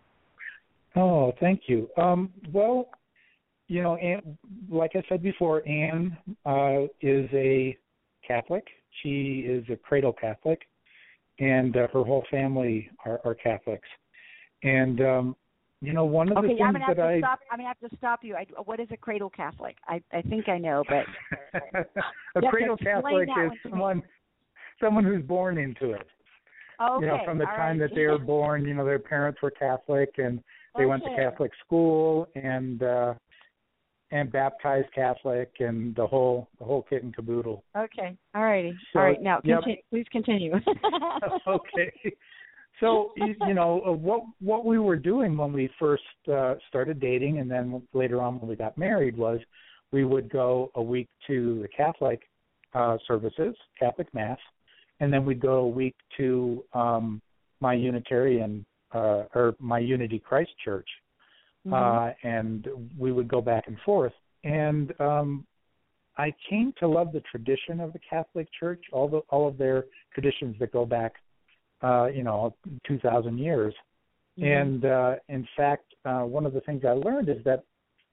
Oh, thank you. Um, well, you know, Anne, like I said before, Anne uh, is a Catholic. She is a cradle Catholic. And uh, her whole family are, are Catholics. And, um, you know, one of okay, the things I'm gonna have that to I... Stop, I'm going to have to stop you. I, what is a cradle Catholic? I, I think I know, but... a cradle Catholic is someone someone who's born into it. Okay, you know, from the time right. that they were born, you know, their parents were Catholic, and they okay. went to Catholic school, and... Uh, and baptized Catholic, and the whole the whole kit and caboodle. Okay, all righty. So, all right, now yep. continue, please continue. Okay. So, you know, what what we were doing when we first uh, started dating, and then later on when we got married, was we would go a week to the Catholic uh, services, Catholic Mass, and then we'd go a week to um, my Unitarian, uh, or my Unity Christ Church. Mm-hmm. Uh, and we would go back and forth. And um, I came to love the tradition of the Catholic Church, all the all of their traditions that go back, uh, you know, two thousand years. Mm-hmm. And uh, in fact, uh, one of the things I learned is that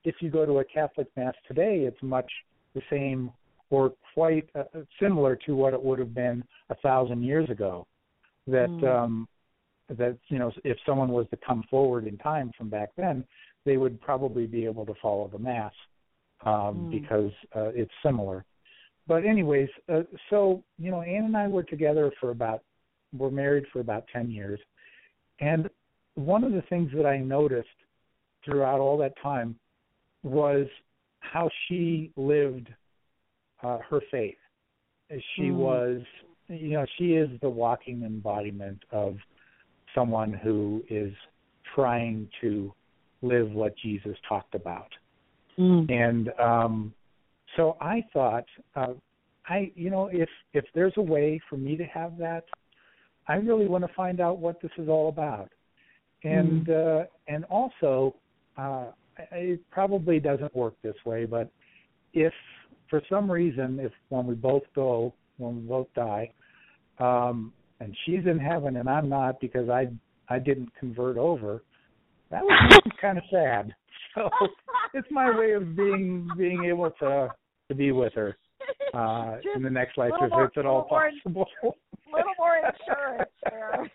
if you go to a Catholic Mass today, it's much the same or quite uh, similar to what it would have been a thousand years ago. That mm. um, that you know, if someone was to come forward in time from back then, they would probably be able to follow the Mass um, mm. because uh, it's similar. But anyways, uh, so you know, Ann and I were together for about we're married for about ten years, and one of the things that I noticed throughout all that time was how she lived uh, her faith. She mm. was, you know, she is the walking embodiment of someone who is trying to live what Jesus talked about. Mm. And um, so I thought, uh, I, you know, if if there's a way for me to have that, I really want to find out what this is all about. And mm. uh, and also, uh, it probably doesn't work this way, but if for some reason, if when we both go, when we both die, um, and she's in heaven and I'm not because I I didn't convert over, that would be kind of sad. So it's my way of being being able to to be with her uh, in the next life if more, it's at all possible. A little more insurance there.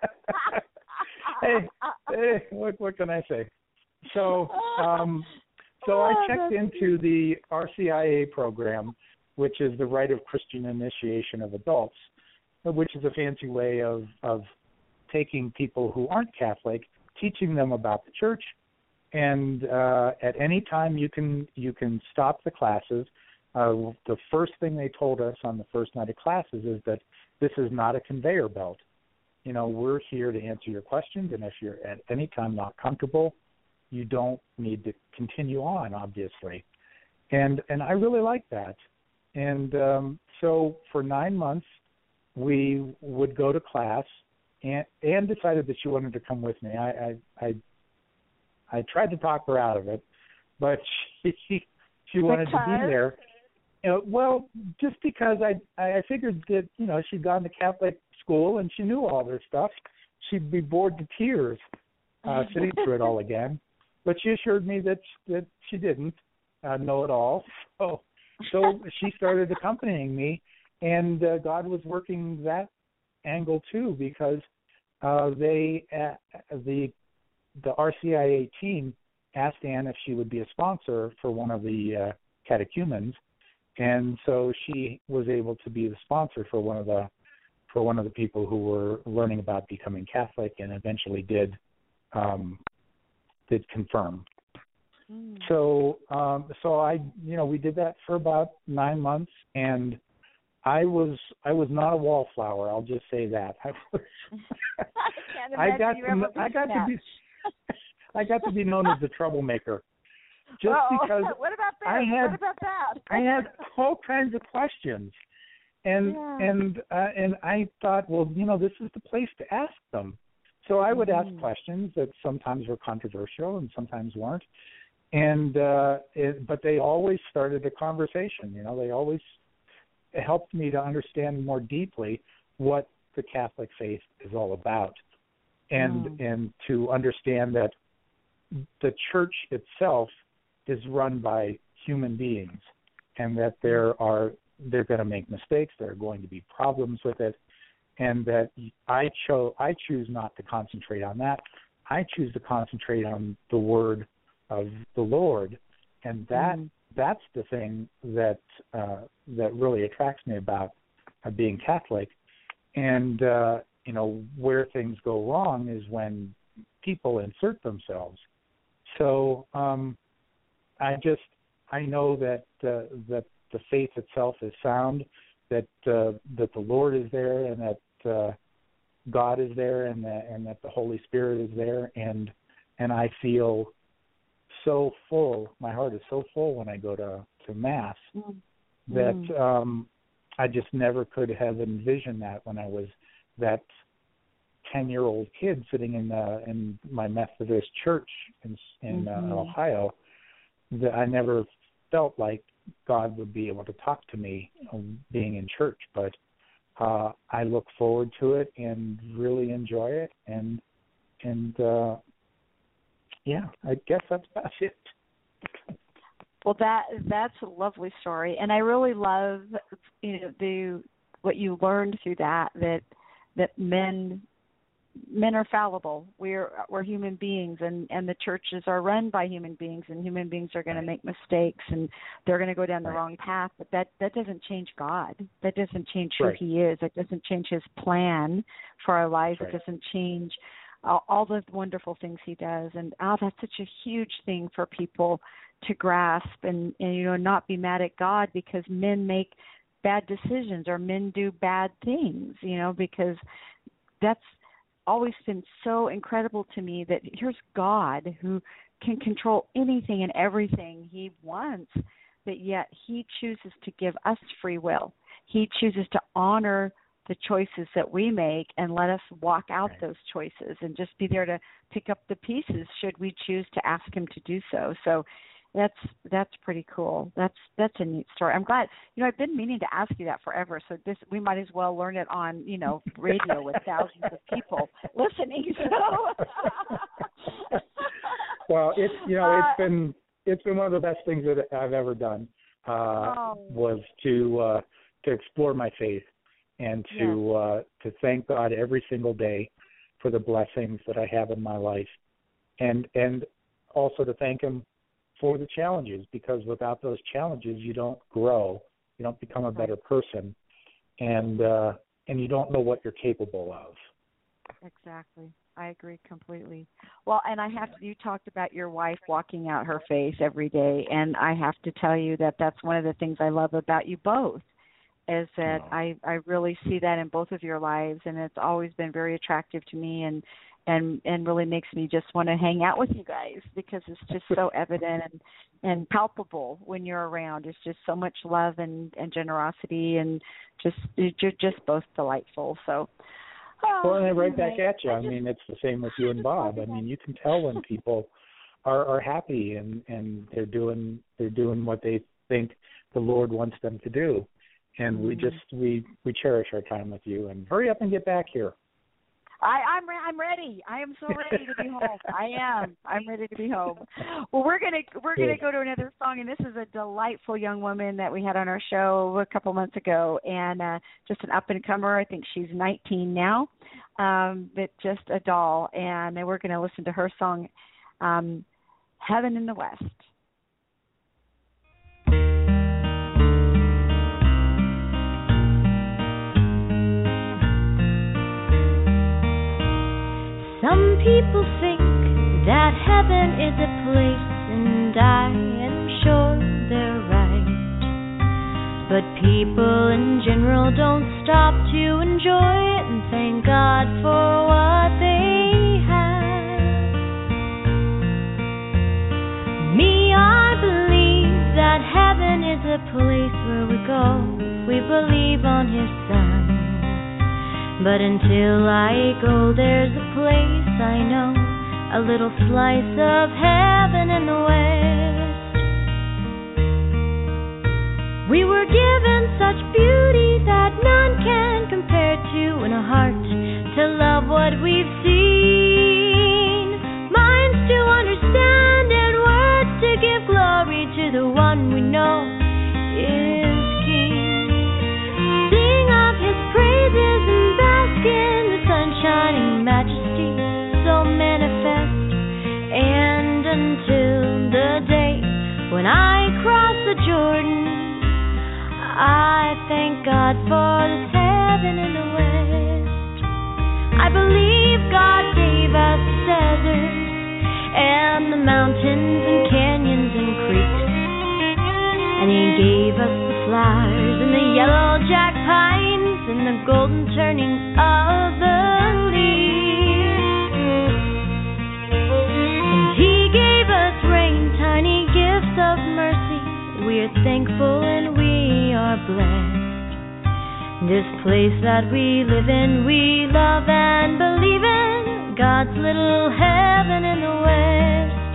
hey, hey, what what can I say? So, um, so I checked into the R C I A program, which is the Rite of Christian Initiation of Adults, which is a fancy way of, of taking people who aren't Catholic, teaching them about the church, and uh, at any time you can you can stop the classes. Uh, the first thing they told us on the first night of classes is that this is not a conveyor belt. You know, we're here to answer your questions, and if you're at any time not comfortable, you don't need to continue on, obviously. And and I really like that. And um, so for nine months, we would go to class. And Anne decided that she wanted to come with me. I I I, I tried to talk her out of it, but she she, she wanted because? to be there. You know, well, just because I I figured that, you know, she'd gone to Catholic school and she knew all this stuff, she'd be bored to tears uh, sitting through it all again. But she assured me that that she didn't uh, know it all. So so she started accompanying me, and uh, God was working that angle too, because uh, they uh, the the R C I A team asked Anne if she would be a sponsor for one of the uh, catechumens, and so she was able to be the sponsor for one of the for one of the people who were learning about becoming Catholic and eventually did um, did confirm. Mm. So um, so I you know we did that for about nine months, and I was I was not a wallflower. I'll just say that. I, was, I, I got to I got to be I got to be known as the troublemaker, just Uh-oh. because what about that? I had what about that? I had all kinds of questions, and yeah. and uh, and I thought, well, you know, this is the place to ask them. So I would mm. ask questions that sometimes were controversial and sometimes weren't, and uh, it, but they always started a conversation. You know, they always helped me to understand more deeply what the Catholic faith is all about, and mm. and to understand that the church itself is run by human beings, and that there are they're going to make mistakes, there are going to be problems with it, and that I chose I choose not to concentrate on that. I choose to concentrate on the word of the Lord, and that mm. that's the thing that uh, that really attracts me about uh, being Catholic. And uh, you know, where things go wrong is when people insert themselves. So um, I just I know that uh, that the faith itself is sound, that uh, that the Lord is there, and that uh, God is there, and that and that the Holy Spirit is there, and and I feel so full. My heart is so full when I go to, to Mass mm. that mm. Um, I just never could have envisioned that when I was that ten-year-old kid sitting in uh, in my Methodist church in in mm-hmm. uh, Ohio. That I never felt like God would be able to talk to me um, being in church, but uh, I look forward to it and really enjoy it, and and uh, yeah, I guess that's about it. Well, that that's a lovely story, and I really love, you know, the what you learned through that that that men men are fallible. We're we're human beings, and, and the churches are run by human beings, and human beings are going to make mistakes, and they're going to go down the wrong path. But that, that doesn't change God. That doesn't change who Right. He is. It doesn't change His plan for our lives. Right. It doesn't change all, all the wonderful things He does. And oh, that's such a huge thing for people to grasp, and, and you know, not be mad at God because men make bad decisions or men do bad things. You know, because that's always been so incredible to me that here's God who can control anything and everything He wants, but yet He chooses to give us free will. He chooses to honor the choices that we make and let us walk out those choices and just be there to pick up the pieces should we choose to ask Him to do so. So that's that's pretty cool. That's that's a neat story. I'm glad. You know, I've been meaning to ask you that forever. So this we might as well learn it on, you know, radio with thousands of people listening. So. Well, it's you know Uh, it's been it's been one of the best things that I've ever done. Uh, Oh. was to uh, to explore my faith and to uh, to thank God every single day for the blessings that I have in my life, and and also to thank Him for the challenges, because without those challenges you don't grow, you don't become a better person, and uh, and you don't know what you're capable of. Exactly. I agree completely. Well, and I have to, you talked about your wife walking out her faith every day, and I have to tell you that that's one of the things I love about you both, is that Oh. I, I really see that in both of your lives, and it's always been very attractive to me, and and and really makes me just want to hang out with you guys, because it's just so evident and, and palpable when you're around. It's just so much love and, and generosity, and just you're just both delightful. So, oh, Well, and right anyway, back at you. I I just- mean, it's the same with you and Bob. I mean, you can tell when people are, are happy and, and they're doing they're doing what they think the Lord wants them to do. And we just we, we cherish our time with you. And hurry up and get back here. I, I'm re- I'm ready. I am so ready to be home. I am. I'm ready to be home. Well, we're gonna we're gonna Good. go to another song, and this is a delightful young woman that we had on our show a couple months ago, and uh, just an up and comer. I think she's nineteen now, um, but just a doll. And we're gonna listen to her song, um, "Heaven in the West." Some people think that heaven is a place, and I am sure they're right. But people in general don't stop to enjoy it and thank God for what they have. Me, I believe that heaven is a place where we go if we believe on His Son. But until I go, there's a place I know, a little slice of heaven in the west. We were given such beauty that none can compare to, and a heart to love what we've seen, minds to understand, and words to give glory to the one we know is King. Sing of His praises and bask in the sunshine and majesty so manifest. And until the day when I cross the Jordan, I thank God for this heaven in the west. I believe God gave us the deserts and the mountains and canyons and creeks, and He gave us the flowers and the yellow jack pines and the golden turning of the leaves. And He gave us rain, tiny gifts of mercy. We are thankful and we are blessed. This place that we live in, we love and believe in, God's little heaven in the west.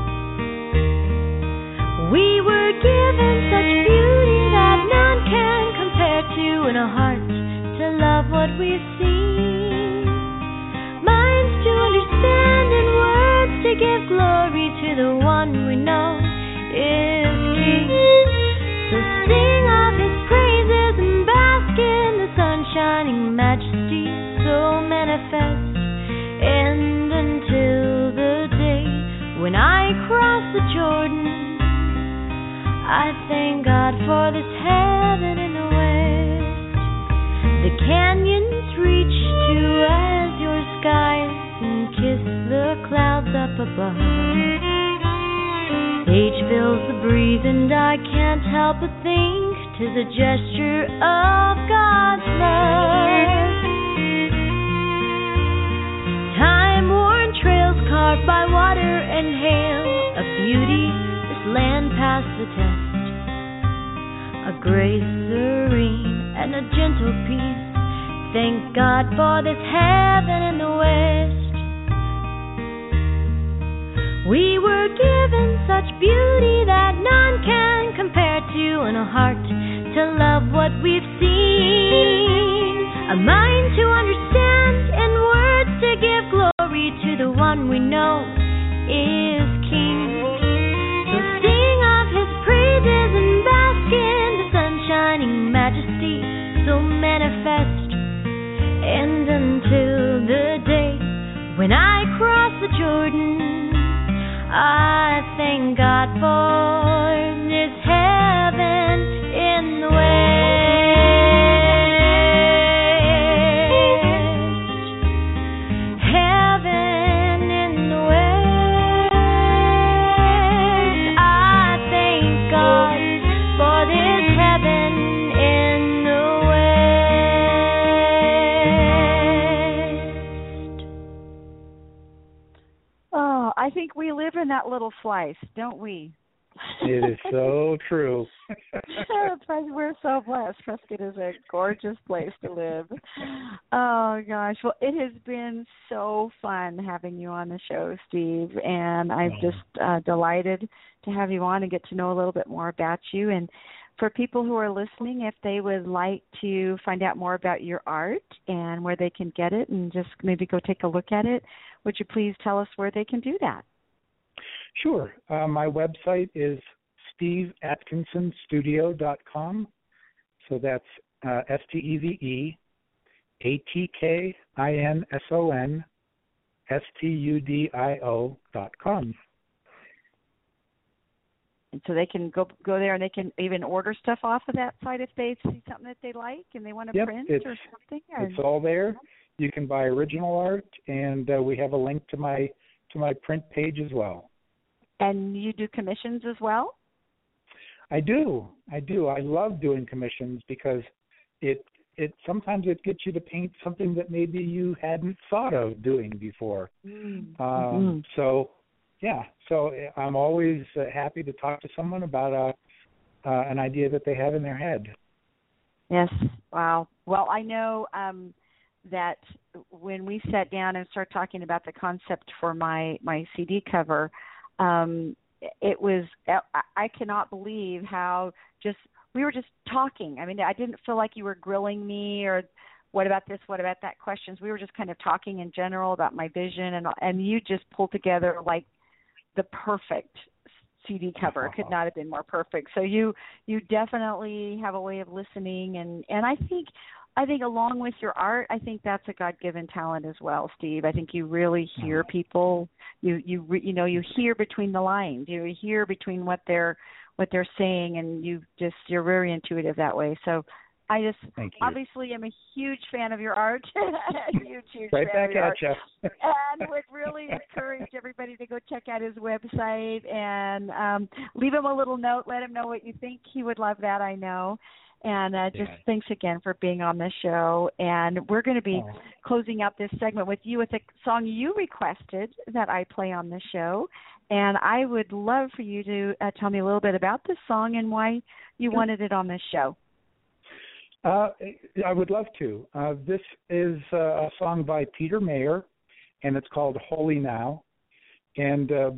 We were given such beauty that none can compare to, and a heart to love what we've seen, minds to understand, and words to give glory to the one we know is King. above. Age fills the breeze and I can't help but think 'tis a gesture of God's love. Time-worn trails carved by water and hail, a beauty this land passed the test. A grace serene and a gentle peace, thank God for this heaven in the west. We were given such beauty that none can compare to, and a heart to love what we've seen, a mind to understand, and words to give glory to the one we know is King. So sing of his praises and bask in the sun-shining majesty so manifest. And until the day when I cross the Jordan, I thank God for this heaven in the west. Heaven in the west. I thank God for this heaven in the west. Oh, I think we live in that little slice, don't we? It is so true. We're so blessed. Prescott is a gorgeous place to live. Oh, gosh. Well, it has been so fun having you on the show, Steve, and I'm Oh. just uh, delighted to have you on and get to know a little bit more about you. And for people who are listening, if they would like to find out more about your art and where they can get it and just maybe go take a look at it, would you please tell us where they can do that? Sure. Uh, my website is steve atkinson studio dot com. So that's uh, S T E V E A T K I N S O N S T U D I O dot com. And so they can go go there and they can even order stuff off of that site if they see something that they like and they want to Yep, print it's, or something. Or... It's all there. You can buy original art, and uh, we have a link to my to my print page as well. And you do commissions as well? I do. I do. I love doing commissions because it it sometimes it gets you to paint something that maybe you hadn't thought of doing before. Mm-hmm. Um, so, yeah. So I'm always uh, happy to talk to someone about a uh, an idea that they have in their head. Yes. Wow. Well, I know um, that when we sat down and started talking about the concept for my, my C D cover, um, it was, I cannot believe how just, we were just talking. I mean, I didn't feel like you were grilling me or what about this, what about that questions. We were just kind of talking in general about my vision, and and you just pulled together like the perfect C D cover. It could not have been more perfect. So you you definitely have a way of listening, and, and I think I think along with your art, I think that's a God-given talent as well, Steve. I think you really hear people. You you re, you know you hear between the lines. You hear between what they're what they're saying, and you just you're very intuitive that way. So I just Thank you. obviously am a huge fan of your art. huge, huge right fan back of your at art. you. And would really encourage everybody to go check out his website and um, leave him a little note. Let him know what you think. He would love that, I know. And uh, just Yeah. thanks again for being on the show. And we're going to be Oh. closing out this segment with you with a song you requested that I play on the show. And I would love for you to uh, tell me a little bit about this song and why you Sure. wanted it on this show. Uh, I would love to. Uh, this is uh, a song by Peter Mayer, and it's called Holy Now. And uh,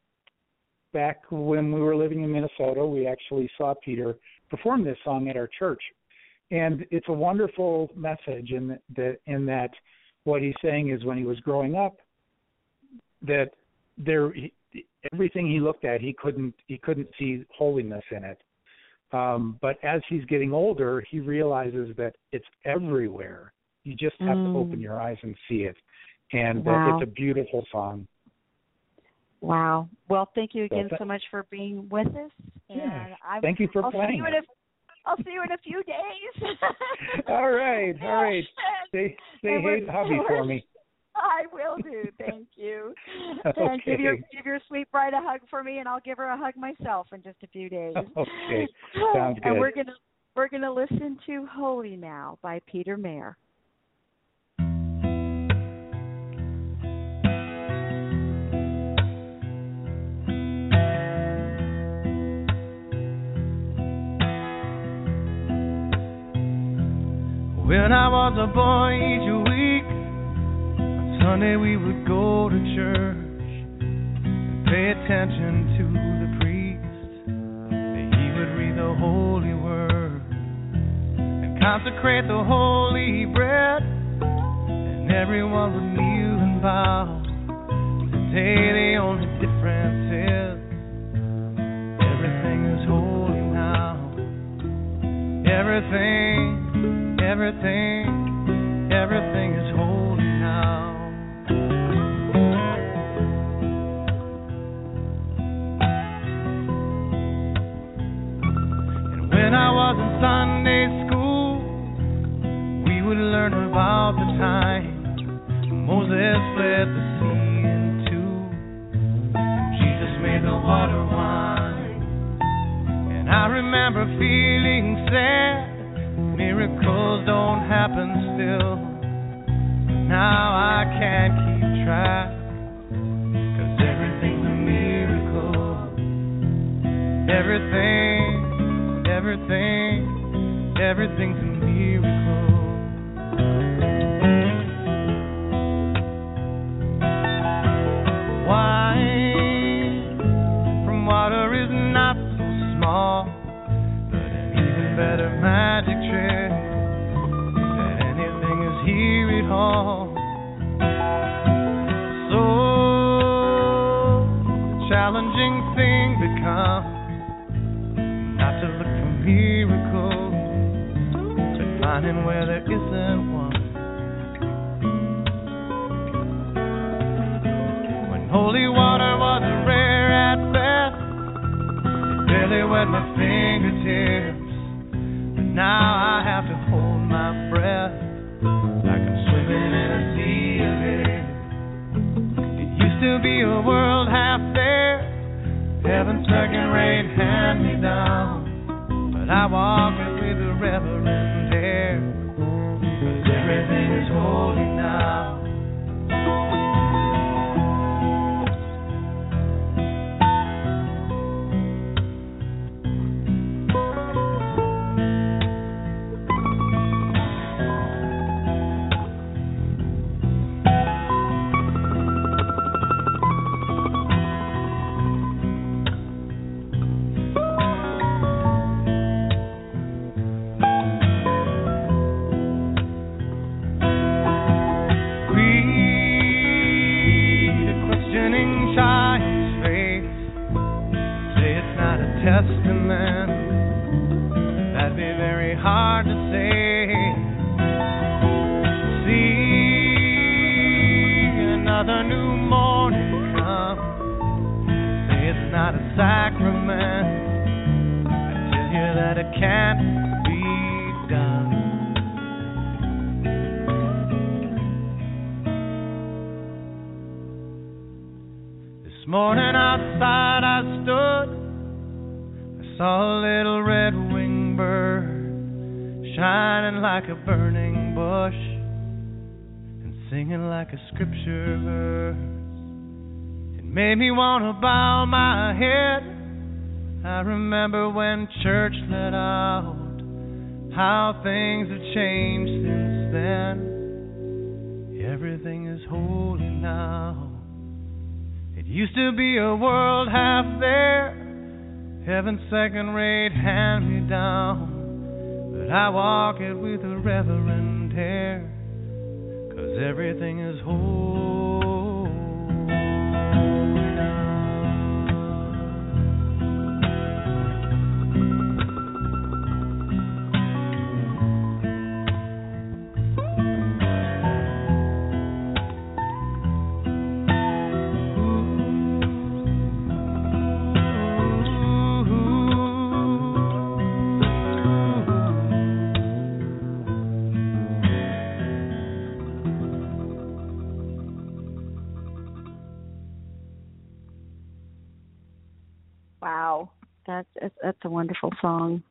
back when we were living in Minnesota, we actually saw Peter perform this song at our church. And it's a wonderful message in that, in that what he's saying is when he was growing up, that there he, everything he looked at, he couldn't he couldn't see holiness in it. Um, but as he's getting older, he realizes that it's everywhere. You just have Mm. to open your eyes and see it. And Wow. uh, it's a beautiful song. Wow. Well, thank you again Well, th- so much for being with us. And Yeah. I, Thank you for I'll see playing. you in a, I'll see you in a few days. All right, all right. Say say And hey we're- to hubby for me. I will do. Thank you. And give your Okay. give your sweet bride a hug for me, and I'll give her a hug myself in just a few days. Okay. Sounds good. And we're gonna we're gonna listen to "Holy Now" by Peter Mayer. When I was a boy each week, on Sunday we would go to church and pay attention to the priest. He would read the holy word and consecrate the holy bread, and everyone would kneel and bow. Today the only difference is everything is holy now. Everything Everything, everything is holy now. And when I was in Sunday school, we would learn about the time Moses split the sea in two, and Jesus made the water wine. And I remember feeling sad. Miracles don't happen still. Now I can't keep track, 'cause everything's a miracle. Everything, everything, everything's a miracle. Wine from water is not so small, but an even better magic trick. Hear it all. So the challenging thing becomes not to look for miracles, but finding where there isn't one. When holy water was rare at best, it barely wet my fingertips, but now I have to hold my breath. To be a world half there, heaven's second rate hand me down, but I walk it with a reverent air, 'cause everything is holy now. Scripture verse, it made me want to bow my head. I remember when church let out, how things have changed since then. Everything is holy now. It used to be a world half there, heaven's second rate hand me down, but I walk it with a reverent air, 'cause everything is holy now. Wow, that's that's a wonderful song.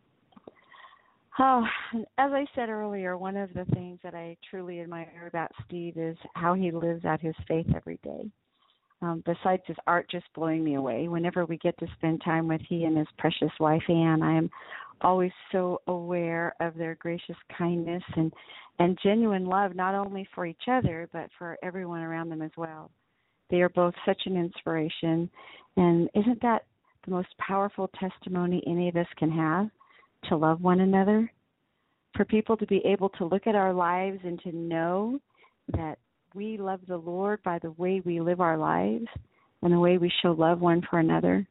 Oh, as I said earlier, one of the things that I truly admire about Steve is how he lives out his faith every day. Um, besides his art just blowing me away, whenever we get to spend time with he and his precious wife, Anne, I am always so aware of their gracious kindness and, and genuine love, not only for each other, but for everyone around them as well. They are both such an inspiration, and isn't that the most powerful testimony any of us can have, to love one another? For people to be able to look at our lives and to know that we love the Lord by the way we live our lives and the way we show love one for another.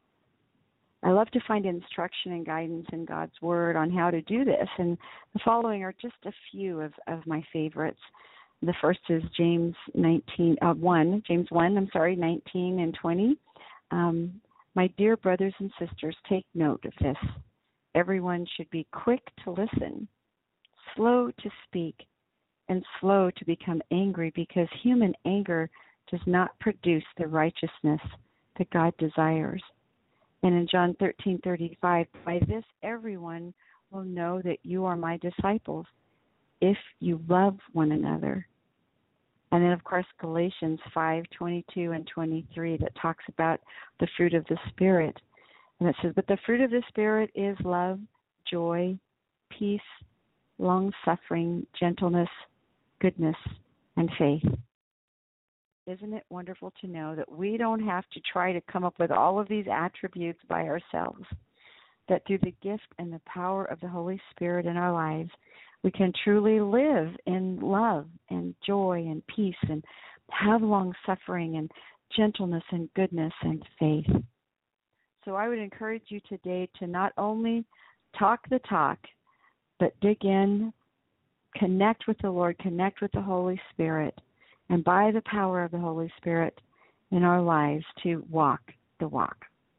I love to find instruction and guidance in God's Word on how to do this, and the following are just a few of, of my favorites. The first is James nineteen, uh, one, James one, I'm sorry, nineteen and twenty. Um, My dear brothers and sisters, take note of this. Everyone should be quick to listen, slow to speak, and slow to become angry, because human anger does not produce the righteousness that God desires. And in John thirteen thirty-five, by this everyone will know that you are my disciples, if you love one another. And then, of course, Galatians five twenty-two and twenty-three, that talks about the fruit of the Spirit. And it says, but the fruit of the Spirit is love, joy, peace, long-suffering, gentleness, goodness, and faith. Isn't it wonderful to know that we don't have to try to come up with all of these attributes by ourselves, that through the gift and the power of the Holy Spirit in our lives, we can truly live in love and joy and peace and have long-suffering and gentleness and goodness and faith. So I would encourage you today to not only talk the talk, but dig in, connect with the Lord, connect with the Holy Spirit, and by the power of the Holy Spirit in our lives to walk the walk.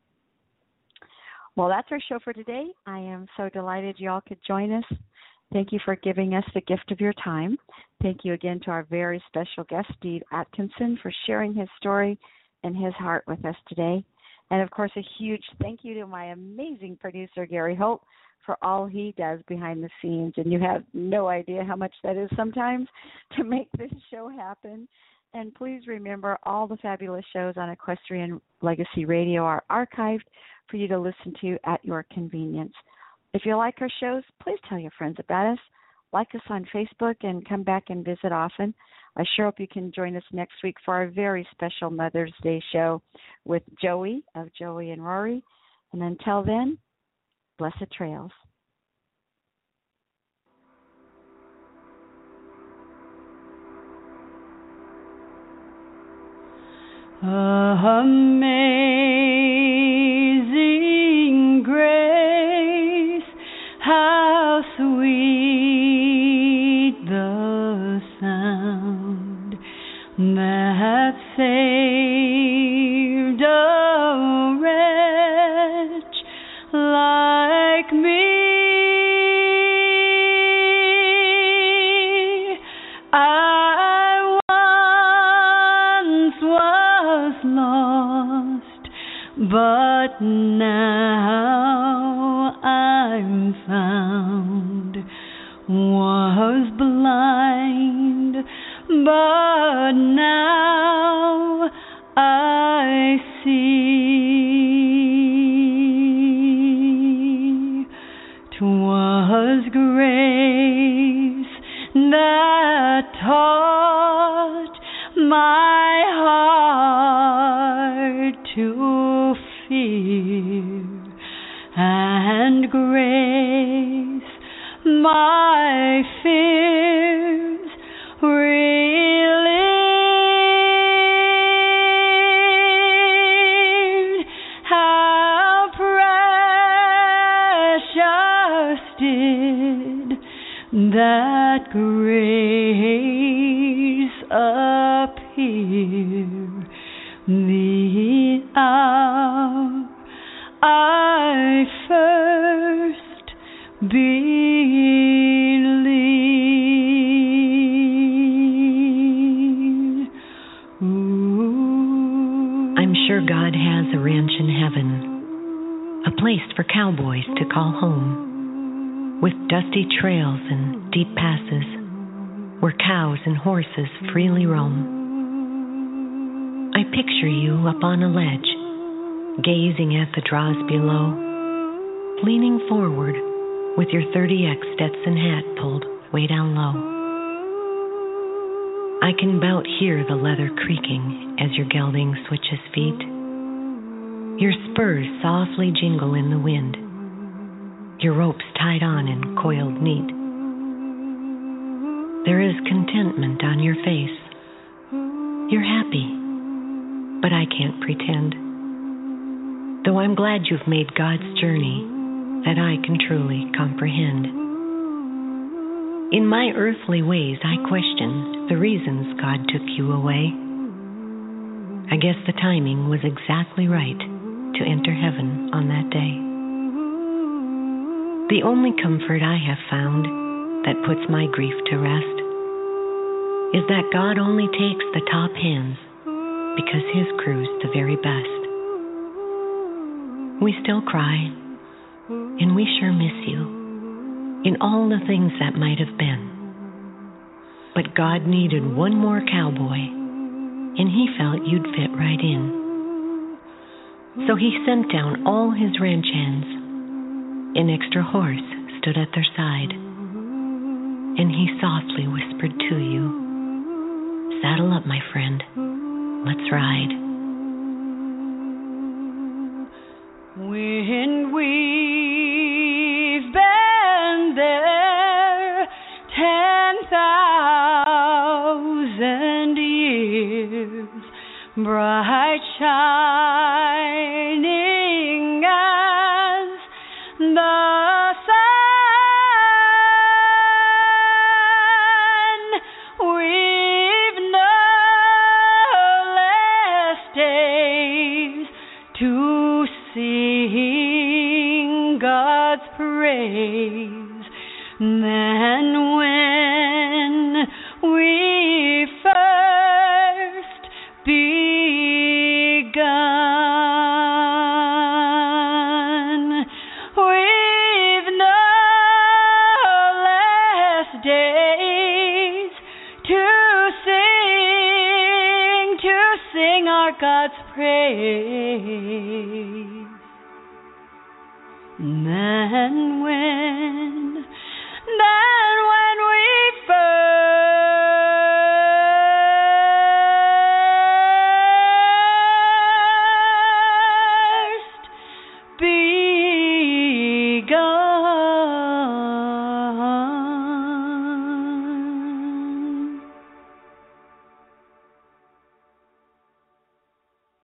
Well, that's our show for today. I am so delighted you all could join us. Thank you for giving us the gift of your time. Thank you again to our very special guest, Steve Atkinson, for sharing his story and his heart with us today. And, of course, a huge thank you to my amazing producer, Gary Holt, for all he does behind the scenes. And you have no idea how much that is sometimes to make this show happen. And please remember, all the fabulous shows on Equestrian Legacy Radio are archived for you to listen to at your convenience. If you like our shows, please tell your friends about us. Like us on Facebook and come back and visit often. I sure hope you can join us next week for our very special Mother's Day show with Joey of Joey and Rory. And until then, blessed trails. Amazing grace, how sweet the sound that saved a wretch like me. I once was lost, but now I'm found. Was blind, but now I see. 'Twas grace that taught my heart to fear, and grace my fears relieved. How precious did that grace appear, the hour I first believed. Ooh. I'm sure God has a ranch in heaven a place for cowboys to call home, with dusty trails and deep passes where cows and horses freely roam. I picture you up on a ledge, gazing at the draws below, leaning forward with your thirty X Stetson hat pulled way down low. I can bout hear the leather creaking as your gelding switches feet. Your spurs softly jingle in the wind, your ropes tied on and coiled neat. There is contentment on your face. You're happy, but I can't pretend. Though I'm glad you've made God's journey that I can truly comprehend. In my earthly ways, I question the reasons God took you away. I guess the timing was exactly right to enter heaven on that day. The only comfort I have found that puts my grief to rest is that God only takes the top hands because his crew's the very best. We still cry, and we sure miss you in all the things that might have been. But God needed one more cowboy, and he felt you'd fit right in. So he sent down all his ranch hands. An extra horse stood at their side, and he softly whispered to you, "Saddle up, my friend, let's ride." When we've been there ten thousand years, bright shining as the sun, we've no less days to sing God's praise than when we first begun. We've no less days to sing, to sing our God's praise than when, than when we